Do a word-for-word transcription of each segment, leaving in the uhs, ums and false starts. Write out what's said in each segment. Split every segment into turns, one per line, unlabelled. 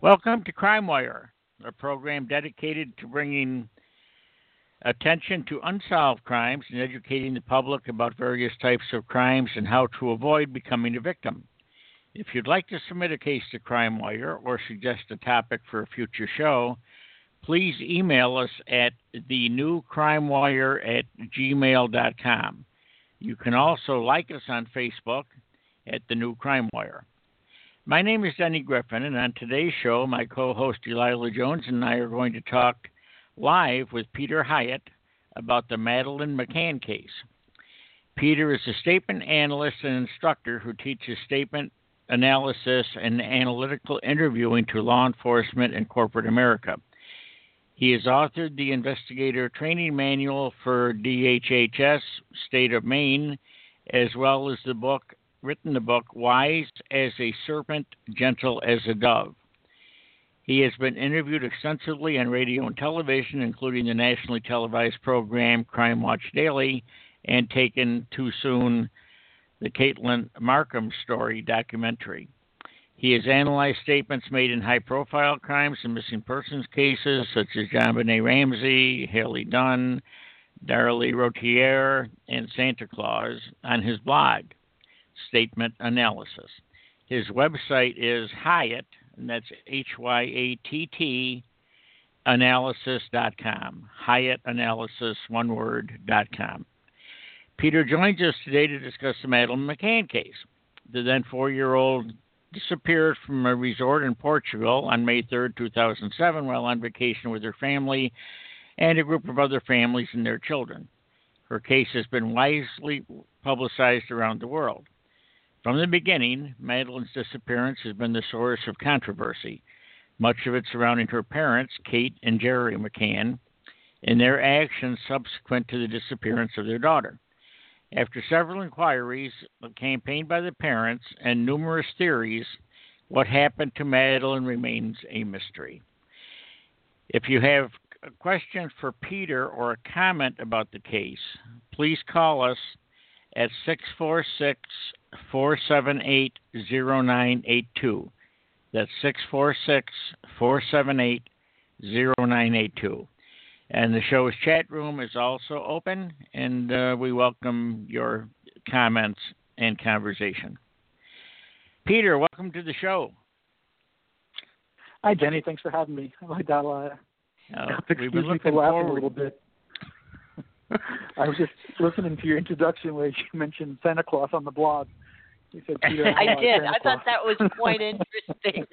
Welcome to Crime Wire, a program dedicated to bringing attention to unsolved crimes and educating the public about various types of crimes and how to avoid becoming a victim. If you'd like to submit a case to Crime Wire or suggest a topic for a future show, please email us at thenewcrimewire at gmail dot com. You can also like us on Facebook at The New Crime Wire. My name is Denny Griffin, and on today's show, my co-host Delilah Jones and I are going to talk live with Peter Hyatt about the Madeleine McCann case. Peter is a statement analyst and instructor who teaches statement analysis and analytical interviewing to law enforcement and corporate America. He has authored the Investigator Training Manual for D H H S, State of Maine, as well as the book written the book Wise as a Serpent, Gentle as a Dove. He has been interviewed extensively on radio and television, including the nationally televised program Crime Watch Daily, and Taken Too Soon, the Caitlin Markham story documentary. He has analyzed statements made in high-profile crimes and missing persons cases, such as JonBenet Ramsey, Haley Dunn, Darlie Routier, and Santa Claus, on his blog, Statement Analysis. His website is Hyatt, and that's H Y A T T, analysis dot com. Hyatt Analysis, one word, dot com. Peter joins us today to discuss the Madeleine McCann case. The then four-year-old disappeared from a resort in Portugal on May third, two thousand seven, while on vacation with her family and a group of other families and their children. Her case has been widely publicized around the world. From the beginning, Madeleine's disappearance has been the source of controversy, much of it surrounding her parents, Kate and Jerry McCann, and their actions subsequent to the disappearance of their daughter. After several inquiries, a campaign by the parents, and numerous theories, what happened to Madeleine remains a mystery. If you have a question for Peter or a comment about the case, please call us at six four six, four seven eight, zero nine eight two. That's six four six, four seven eight, zero nine eight two. And the show's chat room is also open, and uh, we welcome your comments and conversation. Peter, welcome to the show.
Hi, Jenny. Thanks for having me. Hi, Dala.
Uh,
Excuse
we've been
me for
looking
laughing
forward.
a little bit. I was just listening to your introduction where you mentioned Santa Claus on the blog. You said Peter.
I did.
Santa
I
Claus.
thought that was quite interesting.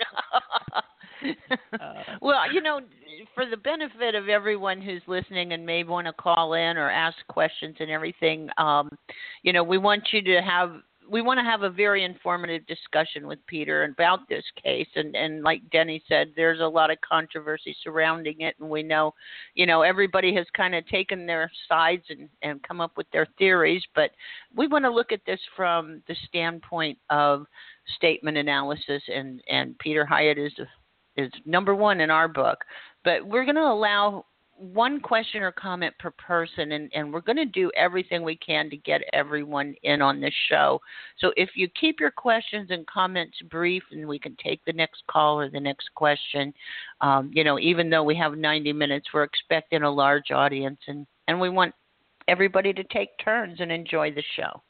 Well, you know, for the benefit of everyone who's listening and may want to call in or ask questions and everything, um, you know, we want you to have we want to have a very informative discussion with Peter about this case. And, and like Denny said, there's a lot of controversy surrounding it. And we know, you know, everybody has kind of taken their sides and, and come up with their theories. But we want to look at this from the standpoint of statement analysis. And, and Peter Hyatt is, is number one in our book. But we're going to allow one question or comment per person, and, and we're going to do everything we can to get everyone in on this show. So if you keep your questions and comments brief, and we can take the next call or the next question, um, you know, even though we have ninety minutes, we're expecting a large audience, and, and we want everybody to take turns and enjoy the show.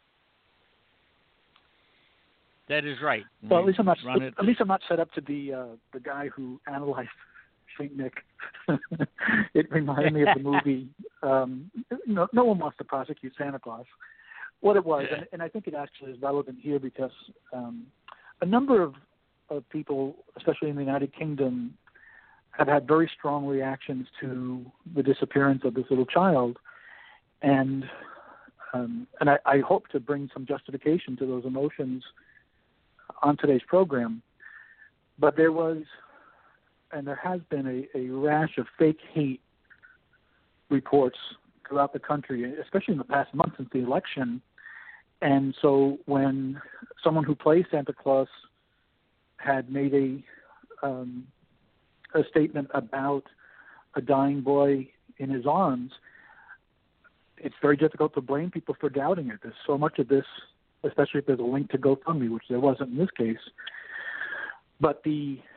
That is right.
Well, at least I'm not.
Run it.
At least I'm not set up to be uh, the guy who analyzed Saint Nick. It reminded me of the movie. Um, no, no one wants to prosecute Santa Claus. What it was, and, and I think it actually is relevant here because um, a number of, of people, especially in the United Kingdom, have had very strong reactions to the disappearance of this little child, and um, and I, I hope to bring some justification to those emotions on today's program. But there was, and there has been a, a rash of fake hate reports throughout the country, especially in the past month since the election. And so when someone who plays Santa Claus had made a um, a statement about a dying boy in his arms, it's very difficult to blame people for doubting it. There's so much of this, especially if there's a link to GoFundMe, which there wasn't in this case. But the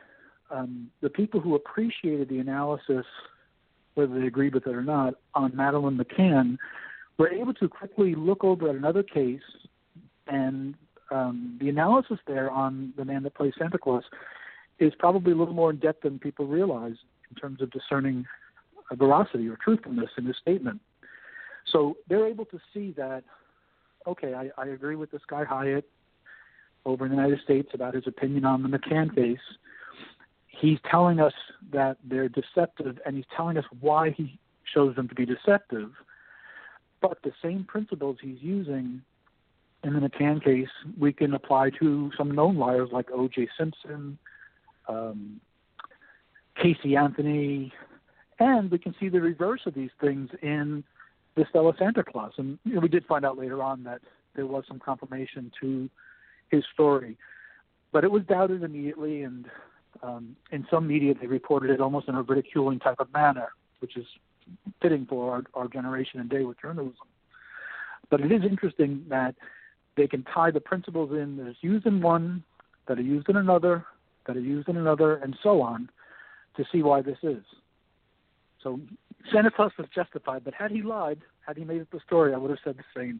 um, the people who appreciated the analysis, whether they agreed with it or not, on Madeleine McCann, were able to quickly look over at another case, and um, the analysis there on the man that plays Santa Claus is probably a little more in depth than people realize in terms of discerning a veracity or truthfulness in his statement. So they're able to see that, okay, I, I agree with this guy Hyatt over in the United States about his opinion on the McCann case. He's telling us that they're deceptive, and he's telling us why he shows them to be deceptive. But the same principles he's using in the McCann case, we can apply to some known liars like O J Simpson, um, Casey Anthony, and we can see the reverse of these things in this fellow Santa Claus. And you know, we did find out later on that there was some confirmation to his story, but it was doubted immediately, and um, in some media they reported it almost in a ridiculing type of manner, which is fitting for our, our generation and day with journalism. But it is interesting that they can tie the principles in that is used in one, that are used in another, that are used in another, and so on, to see why this is. So Santa Claus was justified, but had he lied, had he made up the story, I would have said the same.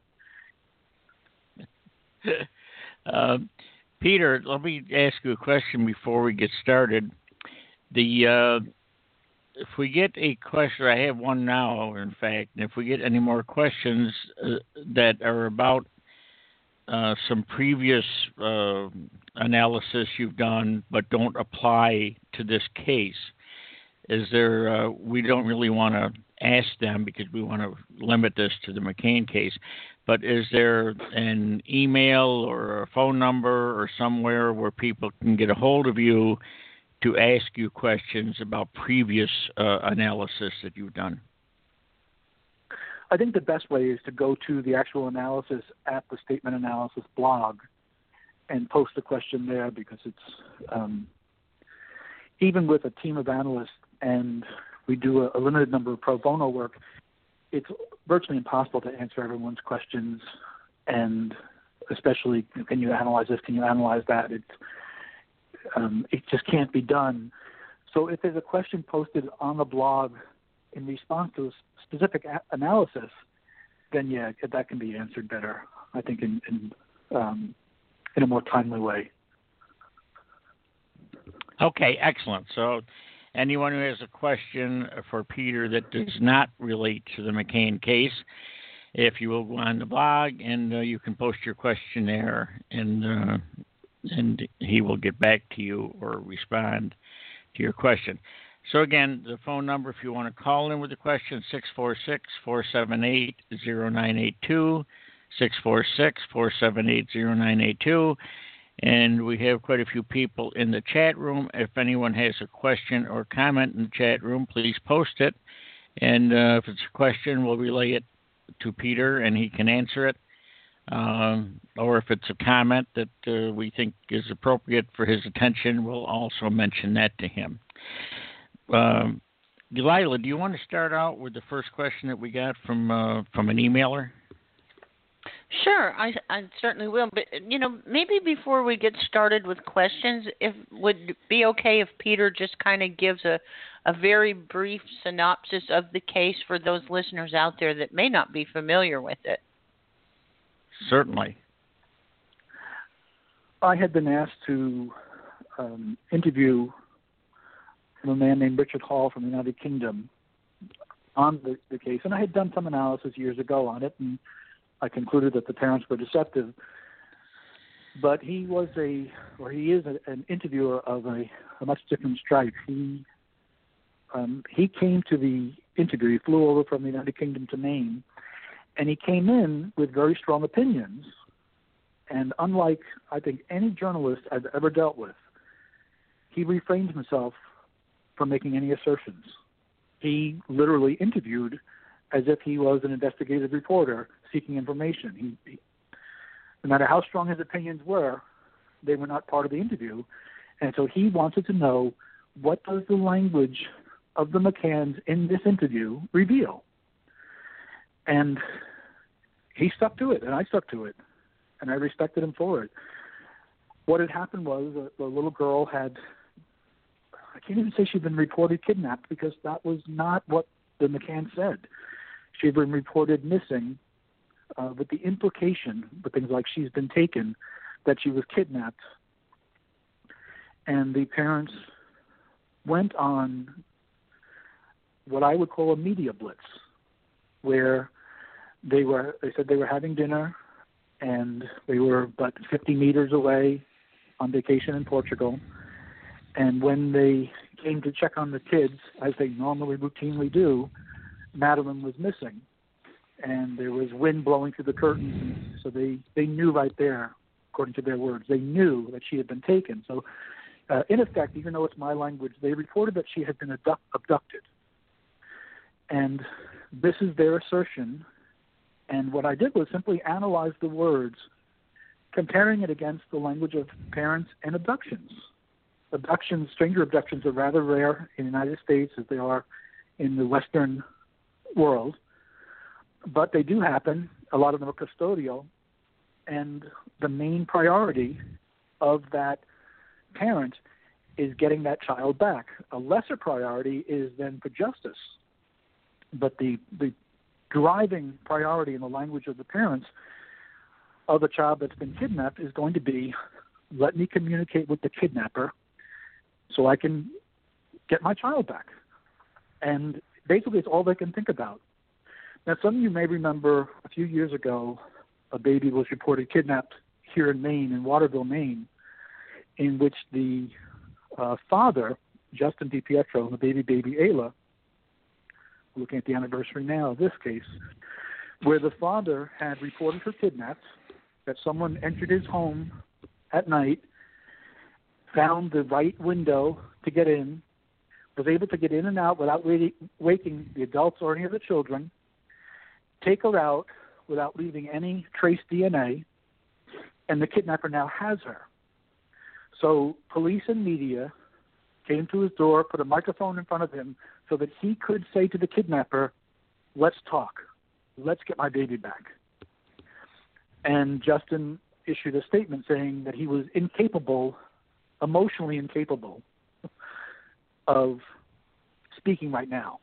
uh, Peter, let me ask you a question before we get started. The uh, if we get a question, I have one now, in fact, and if we get any more questions uh, that are about uh, some previous uh, analysis you've done but don't apply to this case, is there, uh, we don't really want to ask them because we want to limit this to the McCann case, but is there an email or a phone number or somewhere where people can get a hold of you to ask you questions about previous uh, analysis that you've done?
I think the best way is to go to the actual analysis at the Statement Analysis blog and post a question there, because it's, um, even with a team of analysts, and we do a, a limited number of pro bono work, it's virtually impossible to answer everyone's questions, and especially, can you analyze this, can you analyze that? It's, um, it just can't be done. So if there's a question posted on the blog in response to a specific a- analysis, then yeah, that can be answered better, I think, in in, um, in a more timely way.
Okay, excellent. So anyone who has a question for Peter that does not relate to the McCann case, if you will go on the blog and uh, you can post your question there, and uh, and he will get back to you or respond to your question. So again, the phone number, if you want to call in with a question, six four six, four seven eight, zero nine eight two, six four six, four seven eight, zero nine eight two. And we have quite a few people in the chat room. If anyone has a question or comment in the chat room, please post it. And uh, if it's a question, we'll relay it to Peter and he can answer it. Um, or if it's a comment that uh, we think is appropriate for his attention, we'll also mention that to him. Um, Delilah, do you want to start out with the first question that we got from uh, from an emailer?
Sure, I, I certainly will. But, you know, maybe before we get started with questions, if would it be okay if Peter just kind of gives a, a very brief synopsis of the case for those listeners out there that may not be familiar with it?
Certainly.
I had been asked to um, interview a man named Richard Hall from the United Kingdom on the, the case, and I had done some analysis years ago on it, and I concluded that the parents were deceptive. But he was a, or he is a, an interviewer of a, a much different stripe. He um, he came to the interview. He flew over from the United Kingdom to Maine, and he came in with very strong opinions. And unlike, I think, any journalist I've ever dealt with, he refrained himself from making any assertions. He literally interviewed as if he was an investigative reporter seeking information. He, he, no matter how strong his opinions were, they were not part of the interview. And so he wanted to know, what does the language of the McCanns in this interview reveal? And he stuck to it, and I stuck to it, and I respected him for it. What had happened was the, the little girl had I can't even say she'd been reported kidnapped because that was not what the McCann said. She'd been reported missing uh, with the implication, with things like she's been taken, that she was kidnapped. And the parents went on what I would call a media blitz, where they were, they said they were having dinner and they were about fifty meters away on vacation in Portugal. And when they came to check on the kids, as they normally routinely do, Madeline was missing. And there was wind blowing through the curtains. So they, they knew right there, according to their words, they knew that she had been taken. So uh, in effect, even though it's my language, they reported that she had been abduct- abducted. And this is their assertion. And what I did was simply analyze the words, comparing it against the language of parents and abductions. Abductions, stranger abductions, are rather rare in the United States as they are in the Western world. But they do happen. A lot of them are custodial. And the main priority of that parent is getting that child back. A lesser priority is then for justice. But the, the driving priority in the language of the parents of the child that's been kidnapped is going to be, let me communicate with the kidnapper so I can get my child back. And basically it's all they can think about. Now, some of you may remember a few years ago, a baby was reported kidnapped here in Maine, in Waterville, Maine, in which the uh, father, Justin DiPietro, and the baby, baby Ayla, looking at the anniversary now of this case, where the father had reported her kidnapped, that someone entered his home at night, found the right window to get in, was able to get in and out without waiting, waking the adults or any of the children, take her out without leaving any trace D N A, and the kidnapper now has her. So police and media came to his door, put a microphone in front of him so that he could say to the kidnapper, let's talk. Let's get my baby back. And Justin issued a statement saying that he was incapable, emotionally incapable, of speaking right now.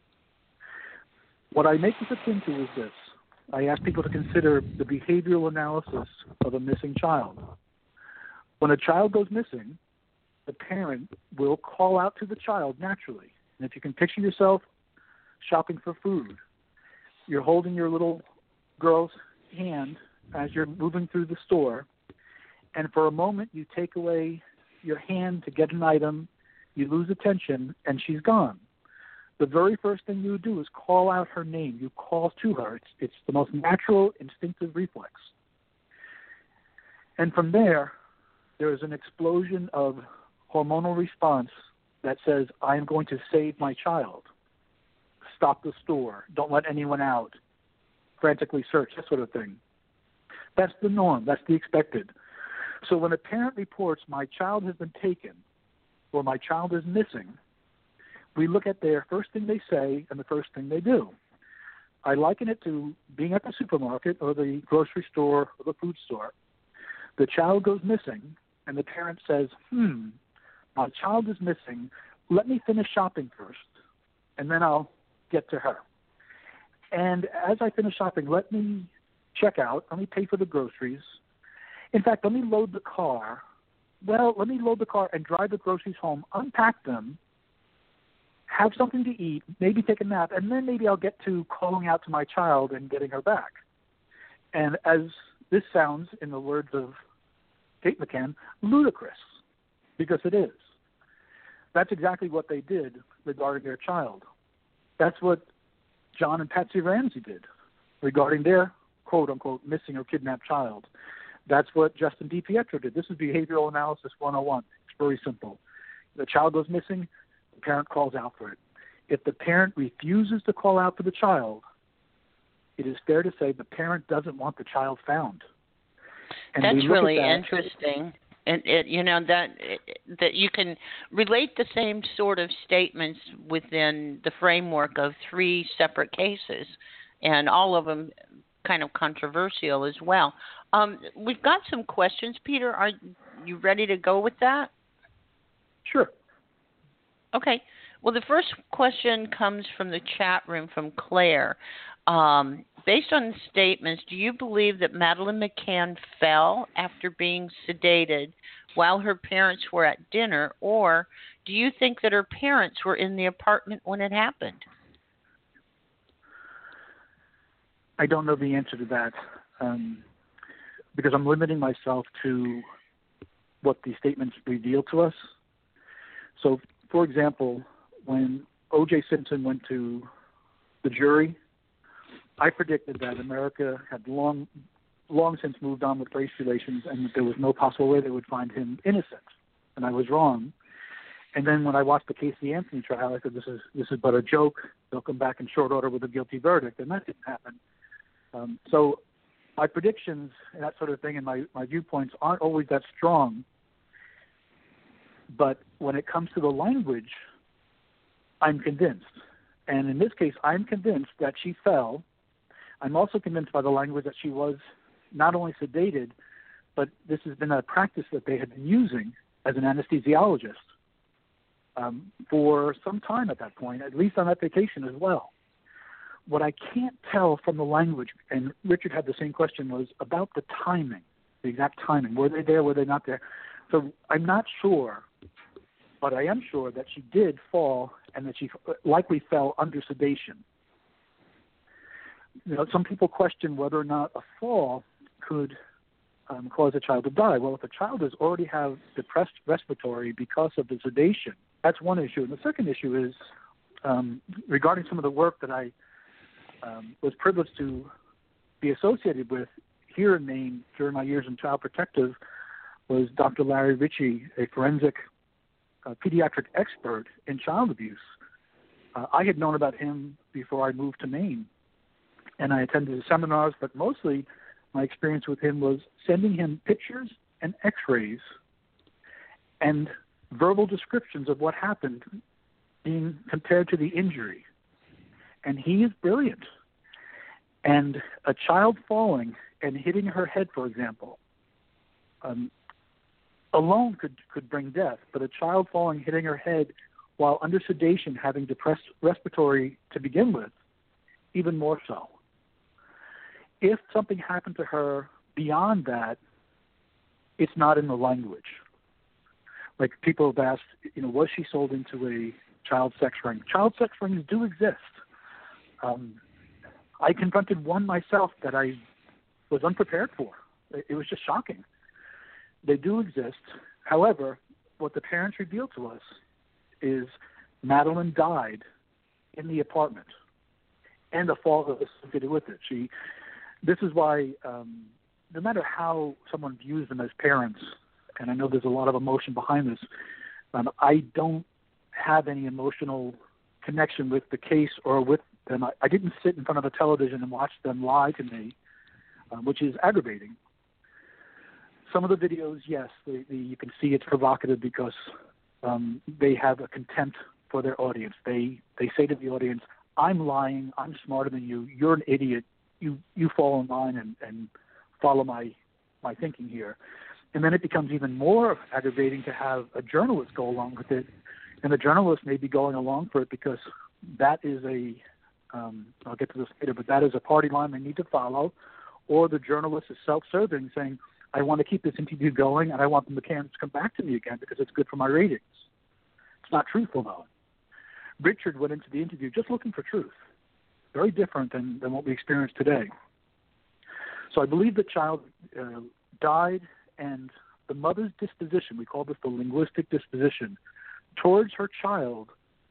What I make this akin to is this. I ask people to consider the behavioral analysis of a missing child. When a child goes missing, the parent will call out to the child naturally. And if you can picture yourself shopping for food, you're holding your little girl's hand as you're moving through the store, and for a moment you take away your hand to get an item, you lose attention, and she's gone. The very first thing you do is call out her name. You call to her. It's, it's the most natural, instinctive reflex. And from there, there is an explosion of hormonal response that says, I am going to save my child. Stop the store. Don't let anyone out. Frantically search, that sort of thing. That's the norm. That's the expected. So when a parent reports, my child has been taken, or my child is missing, we look at their first thing they say and the first thing they do. I liken it to being at the supermarket or the grocery store or the food store. The child goes missing, and the parent says, hmm, my child is missing. Let me finish shopping first, and then I'll get to her. And as I finish shopping, let me check out. Let me pay for the groceries. In fact, let me load the car. Well, let me load the car and drive the groceries home, unpack them, have something to eat, maybe take a nap, and then maybe I'll get to calling out to my child and getting her back. And as this sounds, in the words of Kate McCann, ludicrous, because it is. That's exactly what they did regarding their child. That's what John and Patsy Ramsey did regarding their quote-unquote missing or kidnapped child. That's what Justin DiPietro did. This is behavioral analysis one oh one. It's very simple. The child goes missing, the parent calls out for it. If the parent refuses to call out for the child, it is fair to say the parent doesn't want the child found. And
That's really
that,
interesting. And it, you know that that you can relate the same sort of statements within the framework of three separate cases, and all of them kind of controversial as well. Um, we've got some questions, Peter. Are you ready to go with that?
Sure.
Okay. Well, the first question comes from the chat room from Claire. Um, based on the statements, do you believe that Madeleine McCann fell after being sedated while her parents were at dinner, or do you think that her parents were in the apartment when it happened?
I don't know the answer to that um, because I'm limiting myself to what the statements reveal to us. So, for example, when O J Simpson went to the jury, I predicted that America had long, long since moved on with race relations and that there was no possible way they would find him innocent. And I was wrong. And then when I watched the Casey Anthony trial, I said, this is this is but a joke. They'll come back in short order with a guilty verdict. And that didn't happen. Um, so my predictions and that sort of thing and my, my viewpoints aren't always that strong. But when it comes to the language, I'm convinced. And in this case, I'm convinced that she fell. I'm also convinced by the language that she was not only sedated, but this has been a practice that they had been using as an anesthesiologist um, for some time at that point, at least on that vacation as well. What I can't tell from the language, and Richard had the same question, was about the timing, the exact timing. Were they there? Were they not there? So I'm not sure, but I am sure that she did fall and that she likely fell under sedation. You know, some people question whether or not a fall could um, cause a child to die. Well, if a child does already have depressed respiratory because of the sedation, that's one issue. And the second issue is um, regarding some of the work that I um, was privileged to be associated with here in Maine during my years in Child Protective was Doctor Larry Ritchie, a forensic uh, pediatric expert in child abuse. Uh, I had known about him before I moved to Maine, and I attended his seminars, but mostly my experience with him was sending him pictures and x-rays and verbal descriptions of what happened being compared to the injury. And he is brilliant. And a child falling and hitting her head, for example, um, alone could, could bring death, but a child falling, hitting her head while under sedation, having depressed respiratory to begin with, even more so. If something happened to her beyond that, it's not in the language. Like people have asked, you know, was she sold into a child sex ring? Child sex rings do exist. Um, I confronted one myself that I was unprepared for. It was just shocking. They do exist. However, what the parents revealed to us is Madeleine died in the apartment and the fall that was associated with it. She, this is why um, no matter how someone views them as parents, and I know there's a lot of emotion behind this, um, I don't have any emotional connection with the case or with them. I, I didn't sit in front of a television and watch them lie to me, uh, which is aggravating. Some of the videos, yes, they, they, you can see it's provocative because um, they have a contempt for their audience. They they say to the audience, I'm lying, I'm smarter than you, you're an idiot, you you fall in line and, and follow my my thinking here. And then it becomes even more aggravating to have a journalist go along with it, and the journalist may be going along for it because that is a, um, I'll get to this later, but that is a party line they need to follow, or the journalist is self-serving, saying, I want to keep this interview going, and I want the McCanns to come back to me again because it's good for my ratings. It's not truthful, though. Richard went into the interview just looking for truth. Very different than, than what we experience today. So I believe the child uh, died, and the mother's disposition, we call this the linguistic disposition, towards her child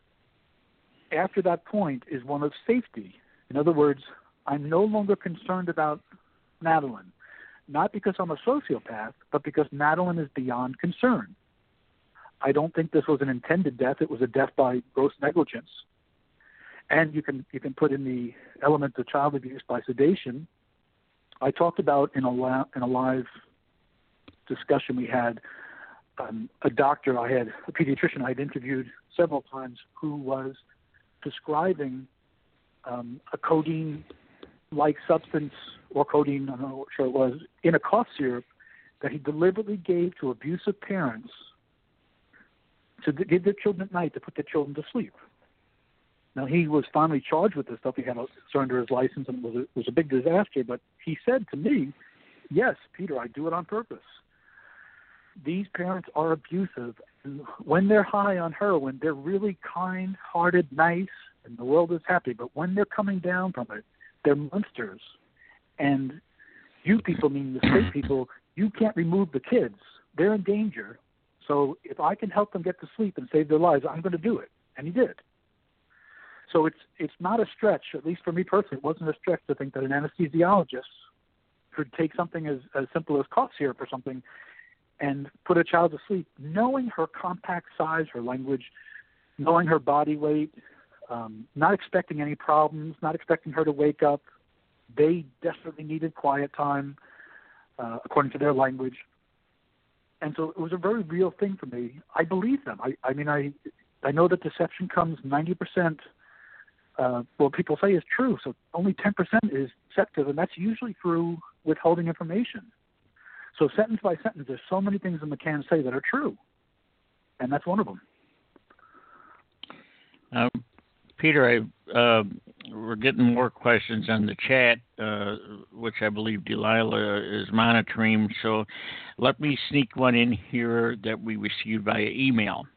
after that point is one of safety. In other words, I'm no longer concerned about Madeleine, not because I'm a sociopath, but because Madeleine is beyond concern. I don't think this was an intended death. It was a death by gross negligence. And you can you can put in the element of child abuse by sedation. I talked about in a, la- in a live discussion we had um, a doctor I had, a pediatrician I had interviewed several times who was describing um, a codeine-like substance, or codeine, I'm not sure it was, in a cough syrup that he deliberately gave to abusive parents to give their children at night to put their children to sleep. Now, he was finally charged with this stuff. He had to surrender his license, and it was a, it was a big disaster. But he said to me, yes, Peter, I do it on purpose. These parents are abusive. And when they're high on heroin, they're really kind-hearted, nice, and the world is happy. But when they're coming down from it, they're monsters. And you people, meaning the state people, you can't remove the kids. They're in danger. So if I can help them get to sleep and save their lives, I'm going to do it. And he did. So it's it's not a stretch, at least for me personally, it wasn't a stretch to think that an anesthesiologist could take something as, as simple as cough syrup or something and put a child to sleep, knowing her compact size, her language, knowing her body weight, um, not expecting any problems, not expecting her to wake up. They desperately needed quiet time, uh, according to their language. And so it was a very real thing for me. I believe them. I, I mean, I I know that deception comes ninety percent, uh, what people say is true, so only ten percent is deceptive, and that's usually through withholding information. So sentence by sentence, there's so many things the McCanns say that are true, and that's one of them.
Um, Peter, I, uh, we're getting more questions on the chat, uh, which I believe Delilah is monitoring. So let me sneak one in here that we received via email.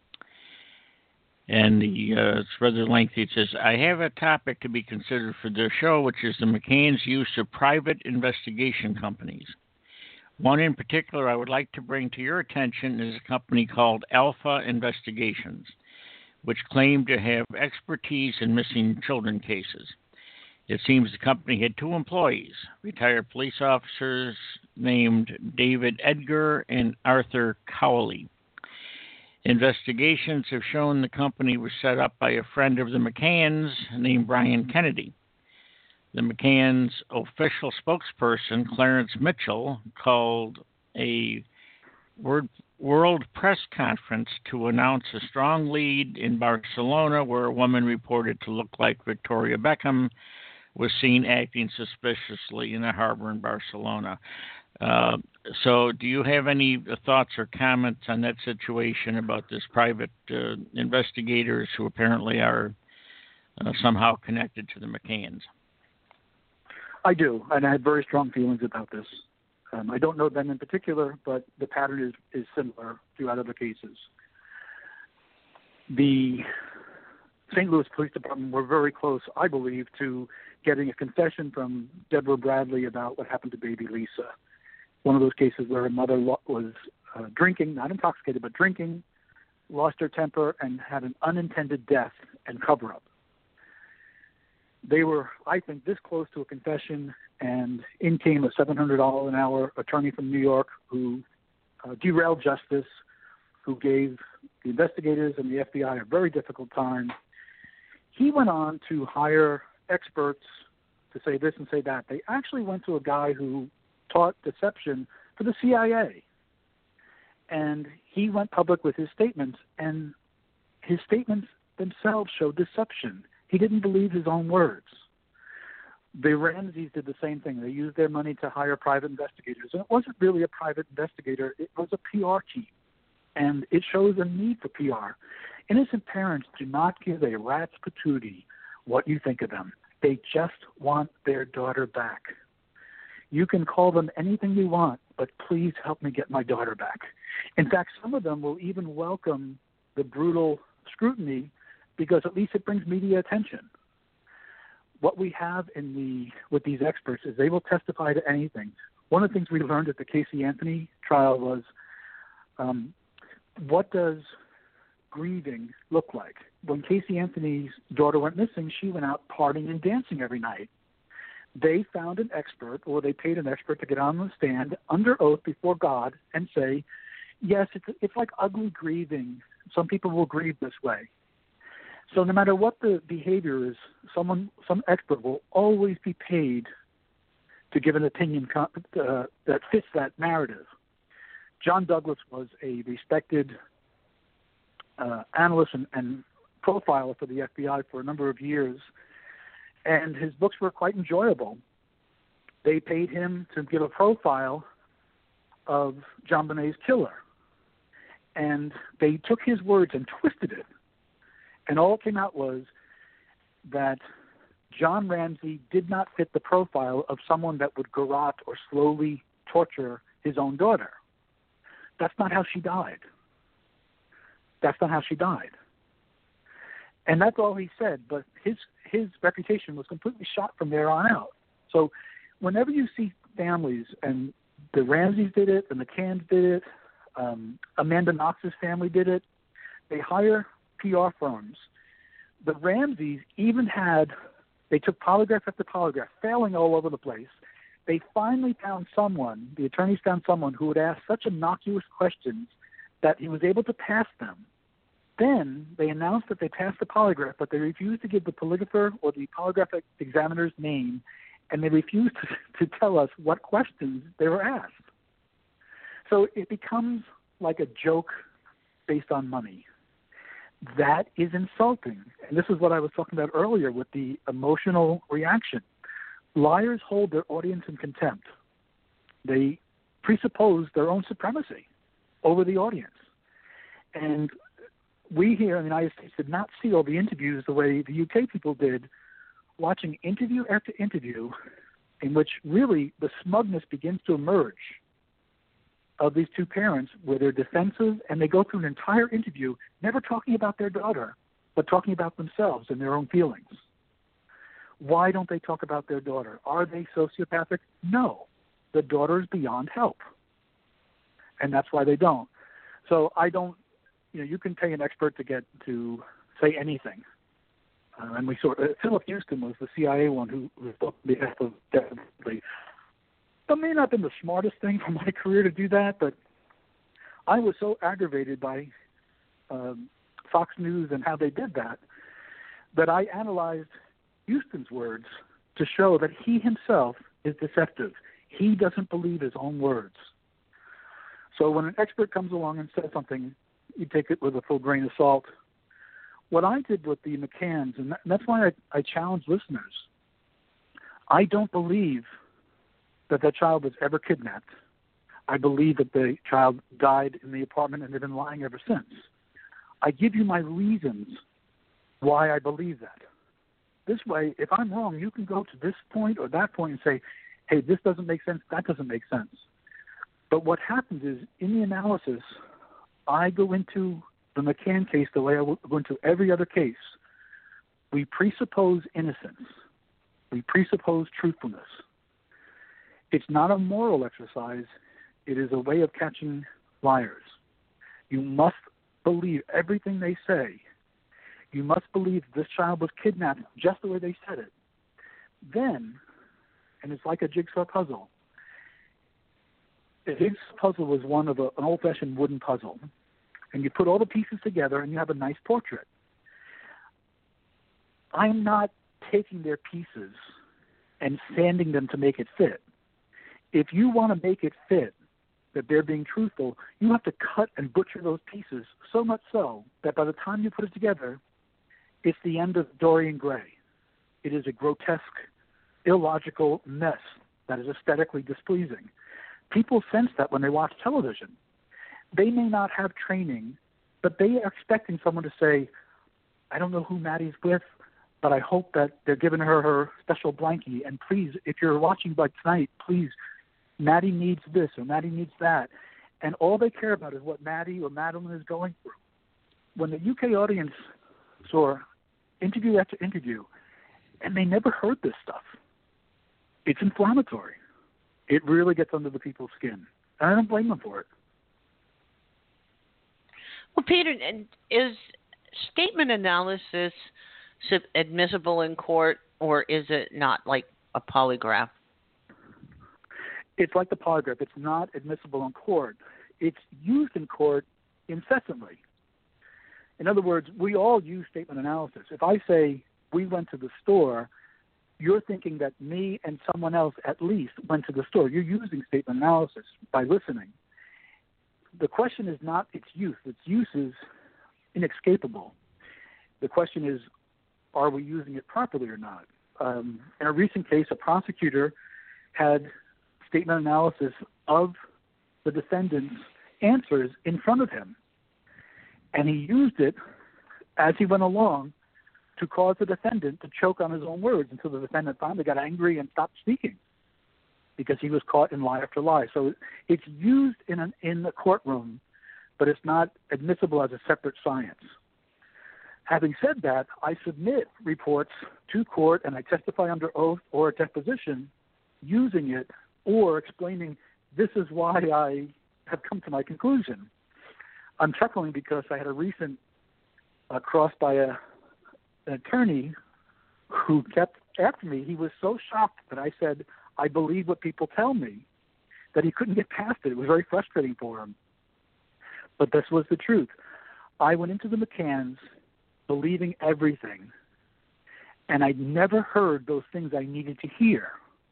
And the, uh, it's rather lengthy. It says, I have a topic to be considered for their show, which is the McCann's use of private investigation companies. One in particular I would like to bring to your attention is a company called Alpha Investigations, which claimed to have expertise in missing children cases. It seems the company had two employees, retired police officers named David Edgar and Arthur Cowley. Investigations have shown the company was set up by a friend of the McCanns named Brian Kennedy. The McCann's official spokesperson, Clarence Mitchell, called a word World press conference to announce a strong lead in Barcelona, where a woman reported to look like Victoria Beckham was seen acting suspiciously in a harbor in Barcelona. Uh, so do you have any thoughts or comments on that situation about this private uh, investigators who apparently are uh, somehow connected to the McCanns?
I do, and I have very strong feelings about this. Um, I don't know them in particular, but the pattern is, is similar throughout other cases. The Saint Louis Police Department were very close, I believe, to getting a confession from Deborah Bradley about what happened to baby Lisa. One of those cases where a mother lo- was uh, drinking, not intoxicated, but drinking, lost her temper, and had an unintended death and cover-up. They were, I think, this close to a confession, and in came a seven hundred dollars an hour attorney from New York who uh, derailed justice, who gave the investigators and the F B I a very difficult time. He went on to hire experts to say this and say that. They actually went to a guy who taught deception for the C I A, and he went public with his statements, and his statements themselves showed deception. He didn't believe his own words. The Ramseys did the same thing. They used their money to hire private investigators. And it wasn't really a private investigator. It was a P R team. And it shows a need for P R. Innocent parents do not give a rat's patootie what you think of them. They just want their daughter back. You can call them anything you want, but please help me get my daughter back. In fact, some of them will even welcome the brutal scrutiny because at least it brings media attention. What we have in the with these experts is they will testify to anything. One of the things we learned at the Casey Anthony trial was, um, what does grieving look like? When Casey Anthony's daughter went missing, she went out partying and dancing every night. They found an expert, or they paid an expert to get on the stand under oath before God and say, yes, it's it's like ugly grieving. Some people will grieve this way. So no matter what the behavior is, someone, some expert will always be paid to give an opinion uh, that fits that narrative. John Douglas was a respected uh, analyst and, and profiler for the F B I for a number of years, and his books were quite enjoyable. They paid him to give a profile of JonBenét's killer. and they took his words and twisted it. And all it came out was that John Ramsey did not fit the profile of someone that would garrote or slowly torture his own daughter. That's not how she died. That's not how she died. And that's all he said, but his his reputation was completely shot from there on out. So whenever you see families, and the Ramseys did it, the McCanns did it, um, Amanda Knox's family did it, they hire P R firms. The Ramseys even had, they took polygraph after polygraph, failing all over the place. They finally found someone, the attorneys found someone who would ask such innocuous questions that he was able to pass them. Then they announced that they passed the polygraph, but they refused to give the polygrapher or the polygraph examiner's name, and they refused to, to tell us what questions they were asked. So it becomes like a joke based on money. That is insulting. And this is what I was talking about earlier with the emotional reaction. Liars hold their audience in contempt. They presuppose their own supremacy over the audience. And we here in the United States did not see all the interviews the way the U K people did, watching interview after interview in which really the smugness begins to emerge of these two parents where they're defensive, and they go through an entire interview never talking about their daughter, but talking about themselves and their own feelings. Why don't they talk about their daughter? Are they sociopathic? No. The daughter is beyond help. And that's why they don't. So I don't, you know, you can pay an expert to get to say anything. Uh, and we saw, uh, Philip Houston was the C I A one who, who spoke on behalf of definitely. That may not have been the smartest thing for my career to do that, but I was so aggravated by um, Fox News and how they did that, that I analyzed Houston's words to show that he himself is deceptive. He doesn't believe his own words. So when an expert comes along and says something, you take it with a full grain of salt. What I did with the McCanns, and that's why I, I challenge listeners, I don't believe that that child was ever kidnapped. I believe that the child died in the apartment and they've been lying ever since. I give you my reasons why I believe that. This way, if I'm wrong, you can go to this point or that point and say, hey, this doesn't make sense, that doesn't make sense. But what happens is, in the analysis, I go into the McCann case the way I go into every other case. We presuppose innocence. We presuppose truthfulness. It's not a moral exercise. It is a way of catching liars. You must believe everything they say. You must believe this child was kidnapped just the way they said it. Then, and it's like a jigsaw puzzle. A jigsaw puzzle was one of a, an old-fashioned wooden puzzle. And you put all the pieces together and you have a nice portrait. I'm not taking their pieces and sanding them to make it fit. If you want to make it fit, that they're being truthful, you have to cut and butcher those pieces so much so that by the time you put it together, it's the end of Dorian Gray. It is a grotesque, illogical mess that is aesthetically displeasing. People sense that when they watch television. They may not have training, but they are expecting someone to say, I don't know who Maddie's with, but I hope that they're giving her her special blankie. And please, if you're watching like tonight, please, Maddie needs this or Maddie needs that. And all they care about is what Maddie or Madeline is going through. When the U K audience saw interview after interview, and they never heard this stuff, it's inflammatory. It really gets under the people's skin. And I don't blame them for it.
Well, Peter, is statement analysis admissible in court, or is it not, like a polygraph?
It's like the polygraph. It's not admissible in court. It's used in court incessantly. In other words, we all use statement analysis. If I say we went to the store, you're thinking that me and someone else at least went to the store. You're using statement analysis by listening. The question is not its use. Its use is inescapable. The question is, are we using it properly or not? Um, in a recent case, a prosecutor had statement analysis of the defendant's answers in front of him. and he used it as he went along to cause the defendant to choke on his own words until the defendant finally got angry and stopped speaking because he was caught in lie after lie. So it's used in an, in the courtroom, but it's not admissible as a separate science. Having said that, I submit reports to court and I testify under oath or a deposition using it or explaining this is why I have come to my conclusion. I'm chuckling because I had a recent uh, cross by a, an attorney who kept after me. He was so shocked that I said, I believe what people tell me, that he couldn't get past it. It was very frustrating for him. But this was the truth. I went into the McCanns believing everything, and I'd never heard those things I needed to hear.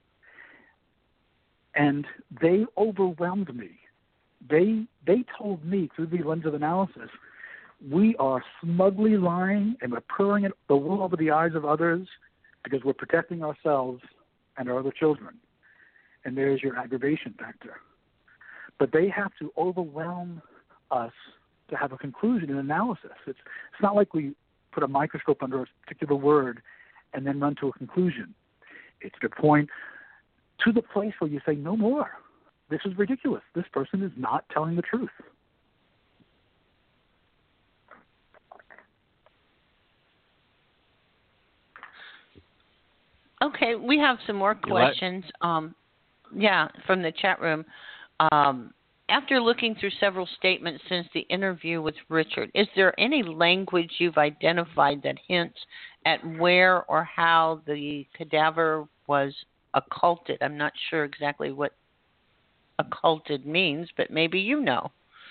And they overwhelmed me. They they told me through the lens of analysis, we are smugly lying and we're pouring it, the wool over the eyes of others because we're protecting ourselves and our other children. And there's your aggravation factor. But they have to overwhelm us to have a conclusion and analysis. It's it's not like we put a microscope under a particular word and then run to a conclusion. It's the point to the place where you say, no more. This is ridiculous. This person is not telling the truth.
Okay, we have some more questions. Um, yeah, from the chat room. Um, after looking through several statements since the interview with Richard, is there any language you've identified that hints at where or how the cadaver was occulted? I'm not sure exactly what occulted means, but maybe you know.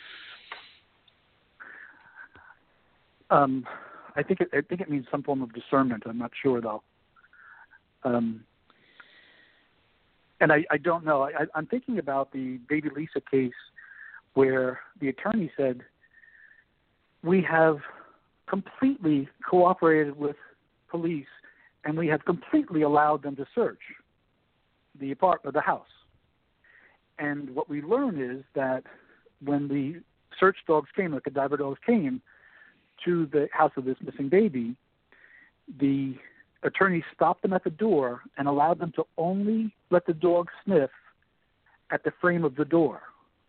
Um, I think it, I think it means some form of discernment. I'm not sure though. Um, and I, I don't know. I, I'm thinking about the Baby Lisa case where the attorney said, we have completely cooperated with police and we have completely allowed them to search the apartment, the house. And what we learn is that when the search dogs came, the cadaver dogs came to the house of this missing baby, the attorney stopped them at the door and allowed them to only let the dog sniff at the frame of the door.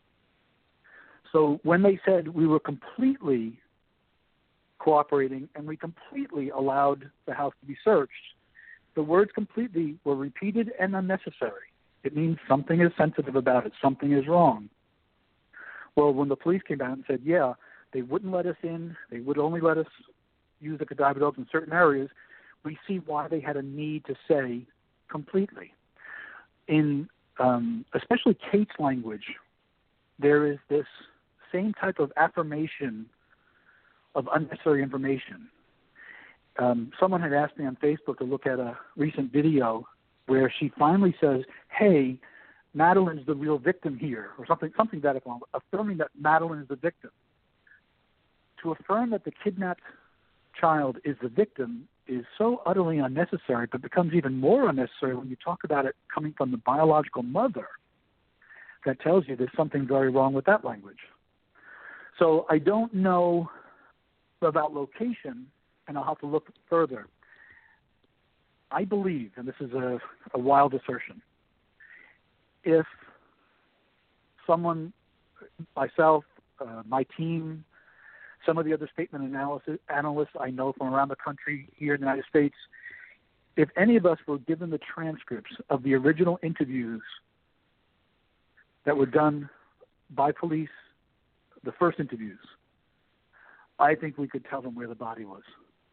So when they said we were completely cooperating and we completely allowed the house to be searched, the words completely were repeated and unnecessary. It means something is sensitive about it, something is wrong. Well, when the police came out and said, yeah, they wouldn't let us in, they would only let us use the cadaver dogs in certain areas, we see why they had a need to say completely. In um, especially Kate's language, there is this same type of affirmation of unnecessary information. Um, someone had asked me on Facebook to look at a recent video where she finally says, hey, Madeline's the real victim here, or something something that affirming that Madeline is the victim. To affirm that the kidnapped child is the victim is so utterly unnecessary, but becomes even more unnecessary when you talk about it coming from the biological mother. That tells you there's something very wrong with that language. So I don't know about location, and I'll have to look further. I believe, and this is a, a wild assertion, if someone, myself, uh, my team, some of the other statement analysis, analysts I know from around the country here in the United States, if any of us were given the transcripts of the original interviews that were done by police, the first interviews, I think we could tell them where the body was.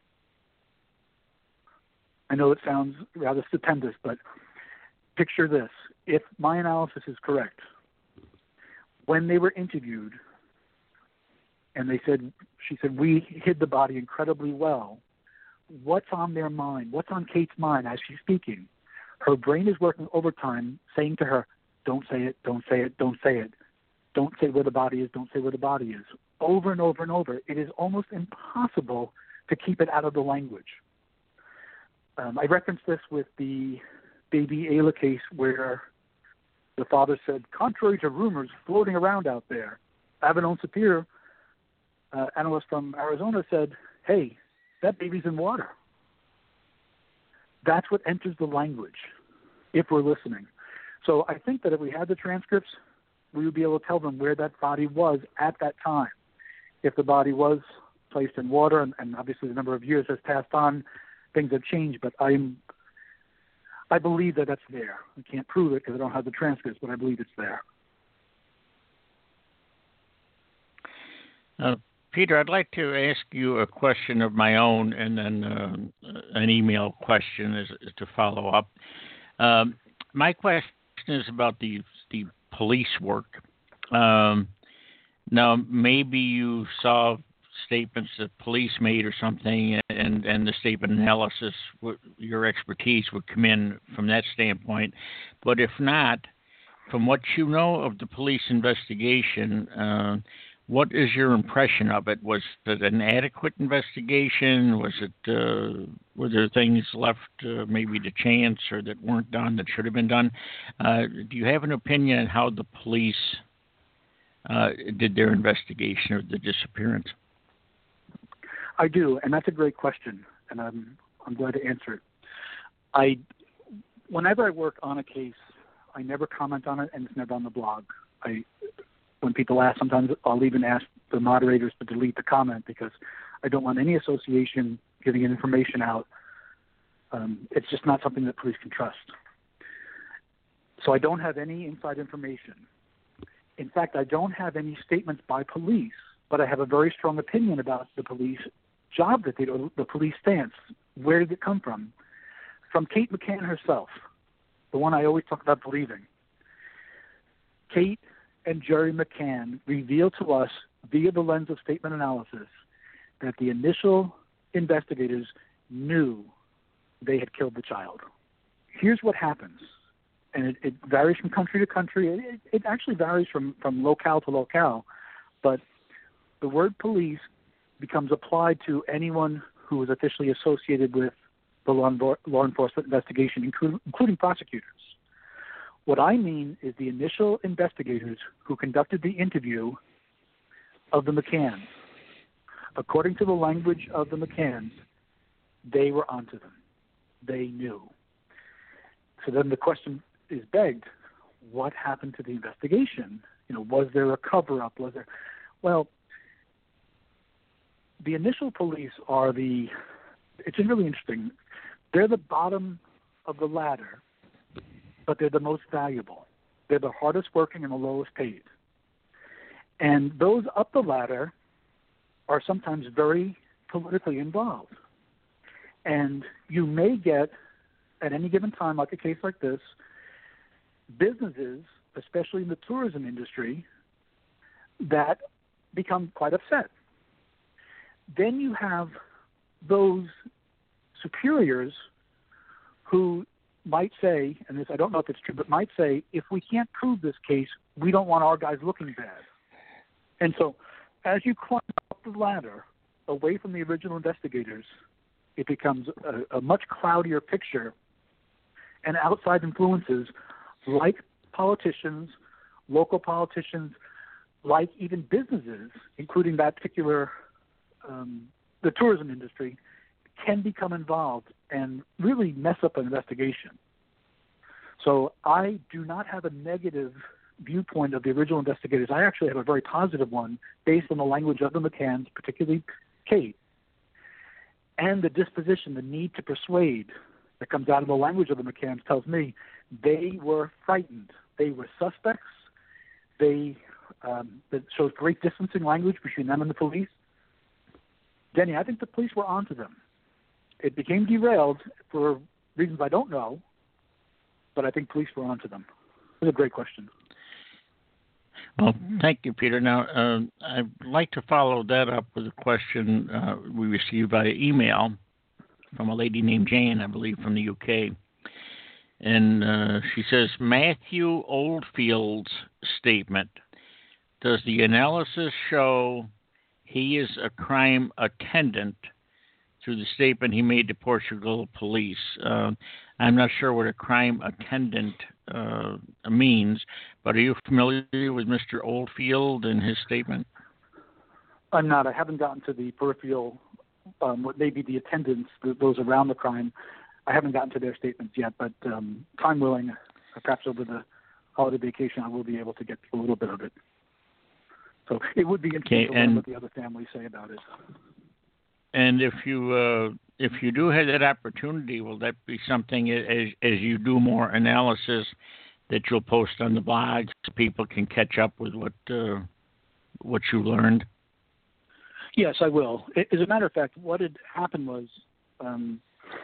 I know it sounds rather stupendous, but picture this. If my analysis is correct, when they were interviewed, and they said, she said, we hid the body incredibly well. What's on their mind? What's on Kate's mind as she's speaking? Her brain is working overtime, saying to her, don't say it, don't say it, don't say it. Don't say where the body is, don't say where the body is. Over and over and over. It is almost impossible to keep it out of the language. Um, I referenced this with the baby Ayla case where the father said, contrary to rumors floating around out there, Avenone Sapir uh, analyst from Arizona said, hey, that baby's in water. That's what enters the language if we're listening. So I think that if we had the transcripts, we would be able to tell them where that body was at that time. If the body was placed in water, and, and obviously the number of years has passed on, things have changed, but I'm, I believe that that's there. I can't prove it because I don't have the transcripts, but I believe it's there.
Uh, Peter, I'd like to ask you a question of my own and then uh, an email question is, is to follow up. Um, my question is about the, the police work. Um, now, maybe you saw statements that police made or something, and, and the statement analysis, your expertise would come in from that standpoint. But if not, from what you know of the police investigation, uh, what is your impression of it? Was it an adequate investigation? Was it uh, were there things left uh, maybe to chance or that weren't done that should have been done? Uh, do you have an opinion on how the police uh, did their investigation of the disappearance?
I do, and that's a great question, and I'm I'm glad to answer it. I, whenever I work on a case, I never comment on it, and it's never on the blog. I, when people ask, sometimes I'll even ask the moderators to delete the comment because I don't want any association giving information out. Um, it's just not something that police can trust. So I don't have any inside information. In fact, I don't have any statements by police, but I have a very strong opinion about the police job that they do, the police stance. Where did it come from? From Kate McCann herself, the one I always talk about believing. Kate and Jerry McCann revealed to us via the lens of statement analysis that the initial investigators knew they had killed the child. Here's what happens, and it, it varies from country to country. It, it actually varies from, from locale to locale, but the word police becomes applied to anyone who is officially associated with the law, law enforcement investigation, including, including prosecutors. What I mean is the initial investigators who conducted the interview of the McCanns. According to the language of the McCanns, they were onto them. They knew. So then the question is begged, what happened to the investigation? You know, was there a cover-up? Was there... Well, the initial police are the... It's really interesting. They're the bottom of the ladder, but they're the most valuable. They're the hardest working and the lowest paid. And those up the ladder are sometimes very politically involved. And you may get, at any given time, like a case like this, businesses, especially in the tourism industry, that become quite upset. Then you have those superiors who might say, and this I don't know if it's true, but might say, if we can't prove this case, we don't want our guys looking bad. And so as you climb up the ladder away from the original investigators, it becomes a, a much cloudier picture, and outside influences like politicians, local politicians, like even businesses, including that particular, um, the tourism industry, can become involved and really mess up an investigation. So I do not have a negative viewpoint of the original investigators. I actually have a very positive one based on the language of the McCanns, particularly Kate, and the disposition, the need to persuade that comes out of the language of the McCanns tells me they were frightened. They were suspects. They um, that shows great distancing language between them and the police. Denny, I think the police were onto them. It became derailed for reasons I don't know, but I think police were onto them. It was a great question.
Well, thank you, Peter. Now, uh, I'd like to follow that up with a question uh, we received via email from a lady named Jane, I believe, from the U K. And uh, she says, Matthew Oldfield's statement, does the analysis show he is a crime attendant through the statement he made to Portugal police? Uh, I'm not sure what a crime attendant uh, means, but are you familiar with Mister Oldfield and his statement?
I'm not. I haven't gotten to the peripheral, um, what may be the attendants, th- those around the crime. I haven't gotten to their statements yet, but um, time willing, perhaps over the holiday vacation, I will be able to get a little bit of it. So it would be interesting
Okay,
to learn
and,
what the other families say about it.
And if you uh, if you do have that opportunity, will that be something as as you do more analysis that you'll post on the blog so people can catch up with what uh, what you learned?
Yes, I will. As a matter of fact, what had happened was um,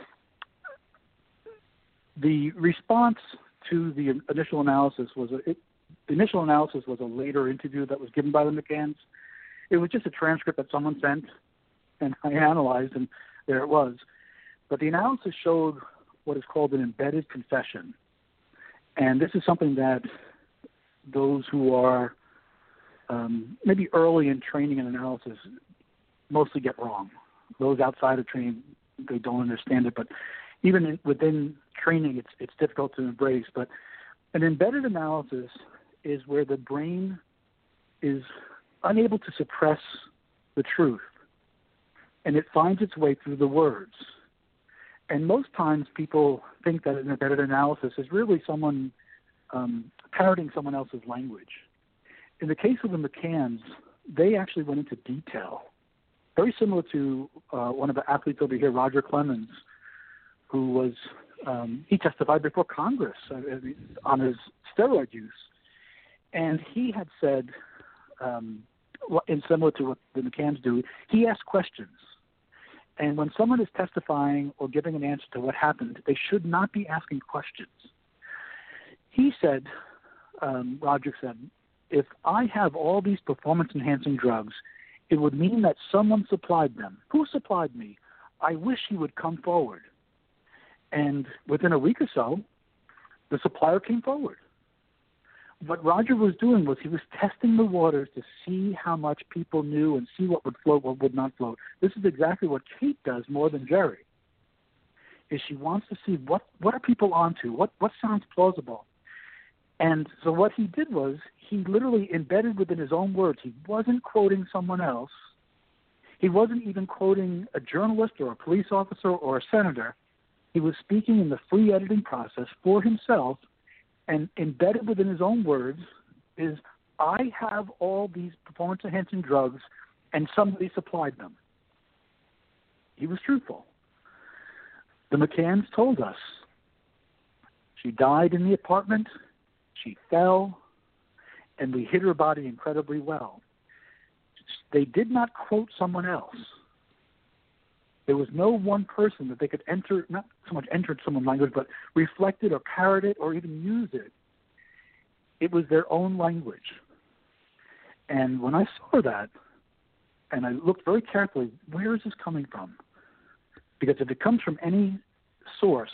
the response to the initial analysis was a, it, the initial analysis was a later interview that was given by the McCanns. It was just a transcript that someone sent, and I analyzed, and there it was. But the analysis showed what is called an embedded confession, and this is something that those who are um, maybe early in training and analysis mostly get wrong. Those outside of training, they don't understand it, but even in, within training, it's it's difficult to embrace. But an embedded analysis is where the brain is unable to suppress the truth, and it finds its way through the words. And most times people think that an embedded analysis is really someone um, parroting someone else's language. In the case of the McCanns, they actually went into detail, very similar to uh, one of the athletes over here, Roger Clemens, who was, um, he testified before Congress uh, on his steroid use. And he had said, um, and similar to what the McCanns do, he asked questions. And when someone is testifying or giving an answer to what happened, they should not be asking questions. He said, um, Roger said, if I have all these performance-enhancing drugs, it would mean that someone supplied them. Who supplied me? I wish he would come forward. And within a week or so, the supplier came forward. What Roger was doing was he was testing the waters to see how much people knew and see what would float, what would not float. This is exactly what Kate does more than Jerry, is she wants to see what, what are people onto, what, what sounds plausible. And so what he did was he literally embedded within his own words. He wasn't quoting someone else. He wasn't even quoting a journalist or a police officer or a senator. He was speaking in the free editing process for himself, and embedded within his own words is, I have all these performance-enhancing drugs, and somebody supplied them. He was truthful. The McCanns told us she died in the apartment, she fell, and we hid her body incredibly well. They did not quote someone else. There was no one person that they could enter, not so much enter someone's language, but reflect it or parrot it or even use it. It was their own language. And when I saw that, and I looked very carefully, where is this coming from? Because if it comes from any source,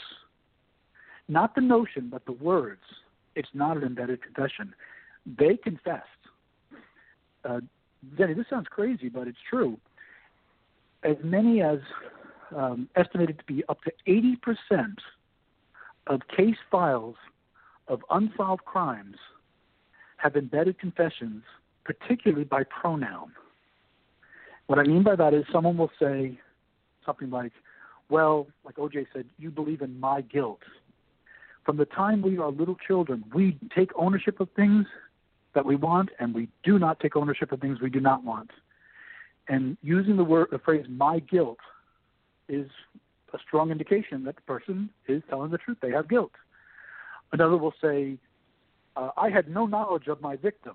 not the notion, but the words, it's not an embedded confession. They confessed. Uh, Denny, this sounds crazy, but it's true. As many as um, estimated to be up to eighty percent of case files of unsolved crimes have embedded confessions, particularly by pronoun. What I mean by that is someone will say something like, well, like O J said, you believe in my guilt. From the time we are little children, we take ownership of things that we want, and we do not take ownership of things we do not want. And using the word, the phrase, my guilt, is a strong indication that the person is telling the truth. They have guilt. Another will say, uh, I had no knowledge of my victim.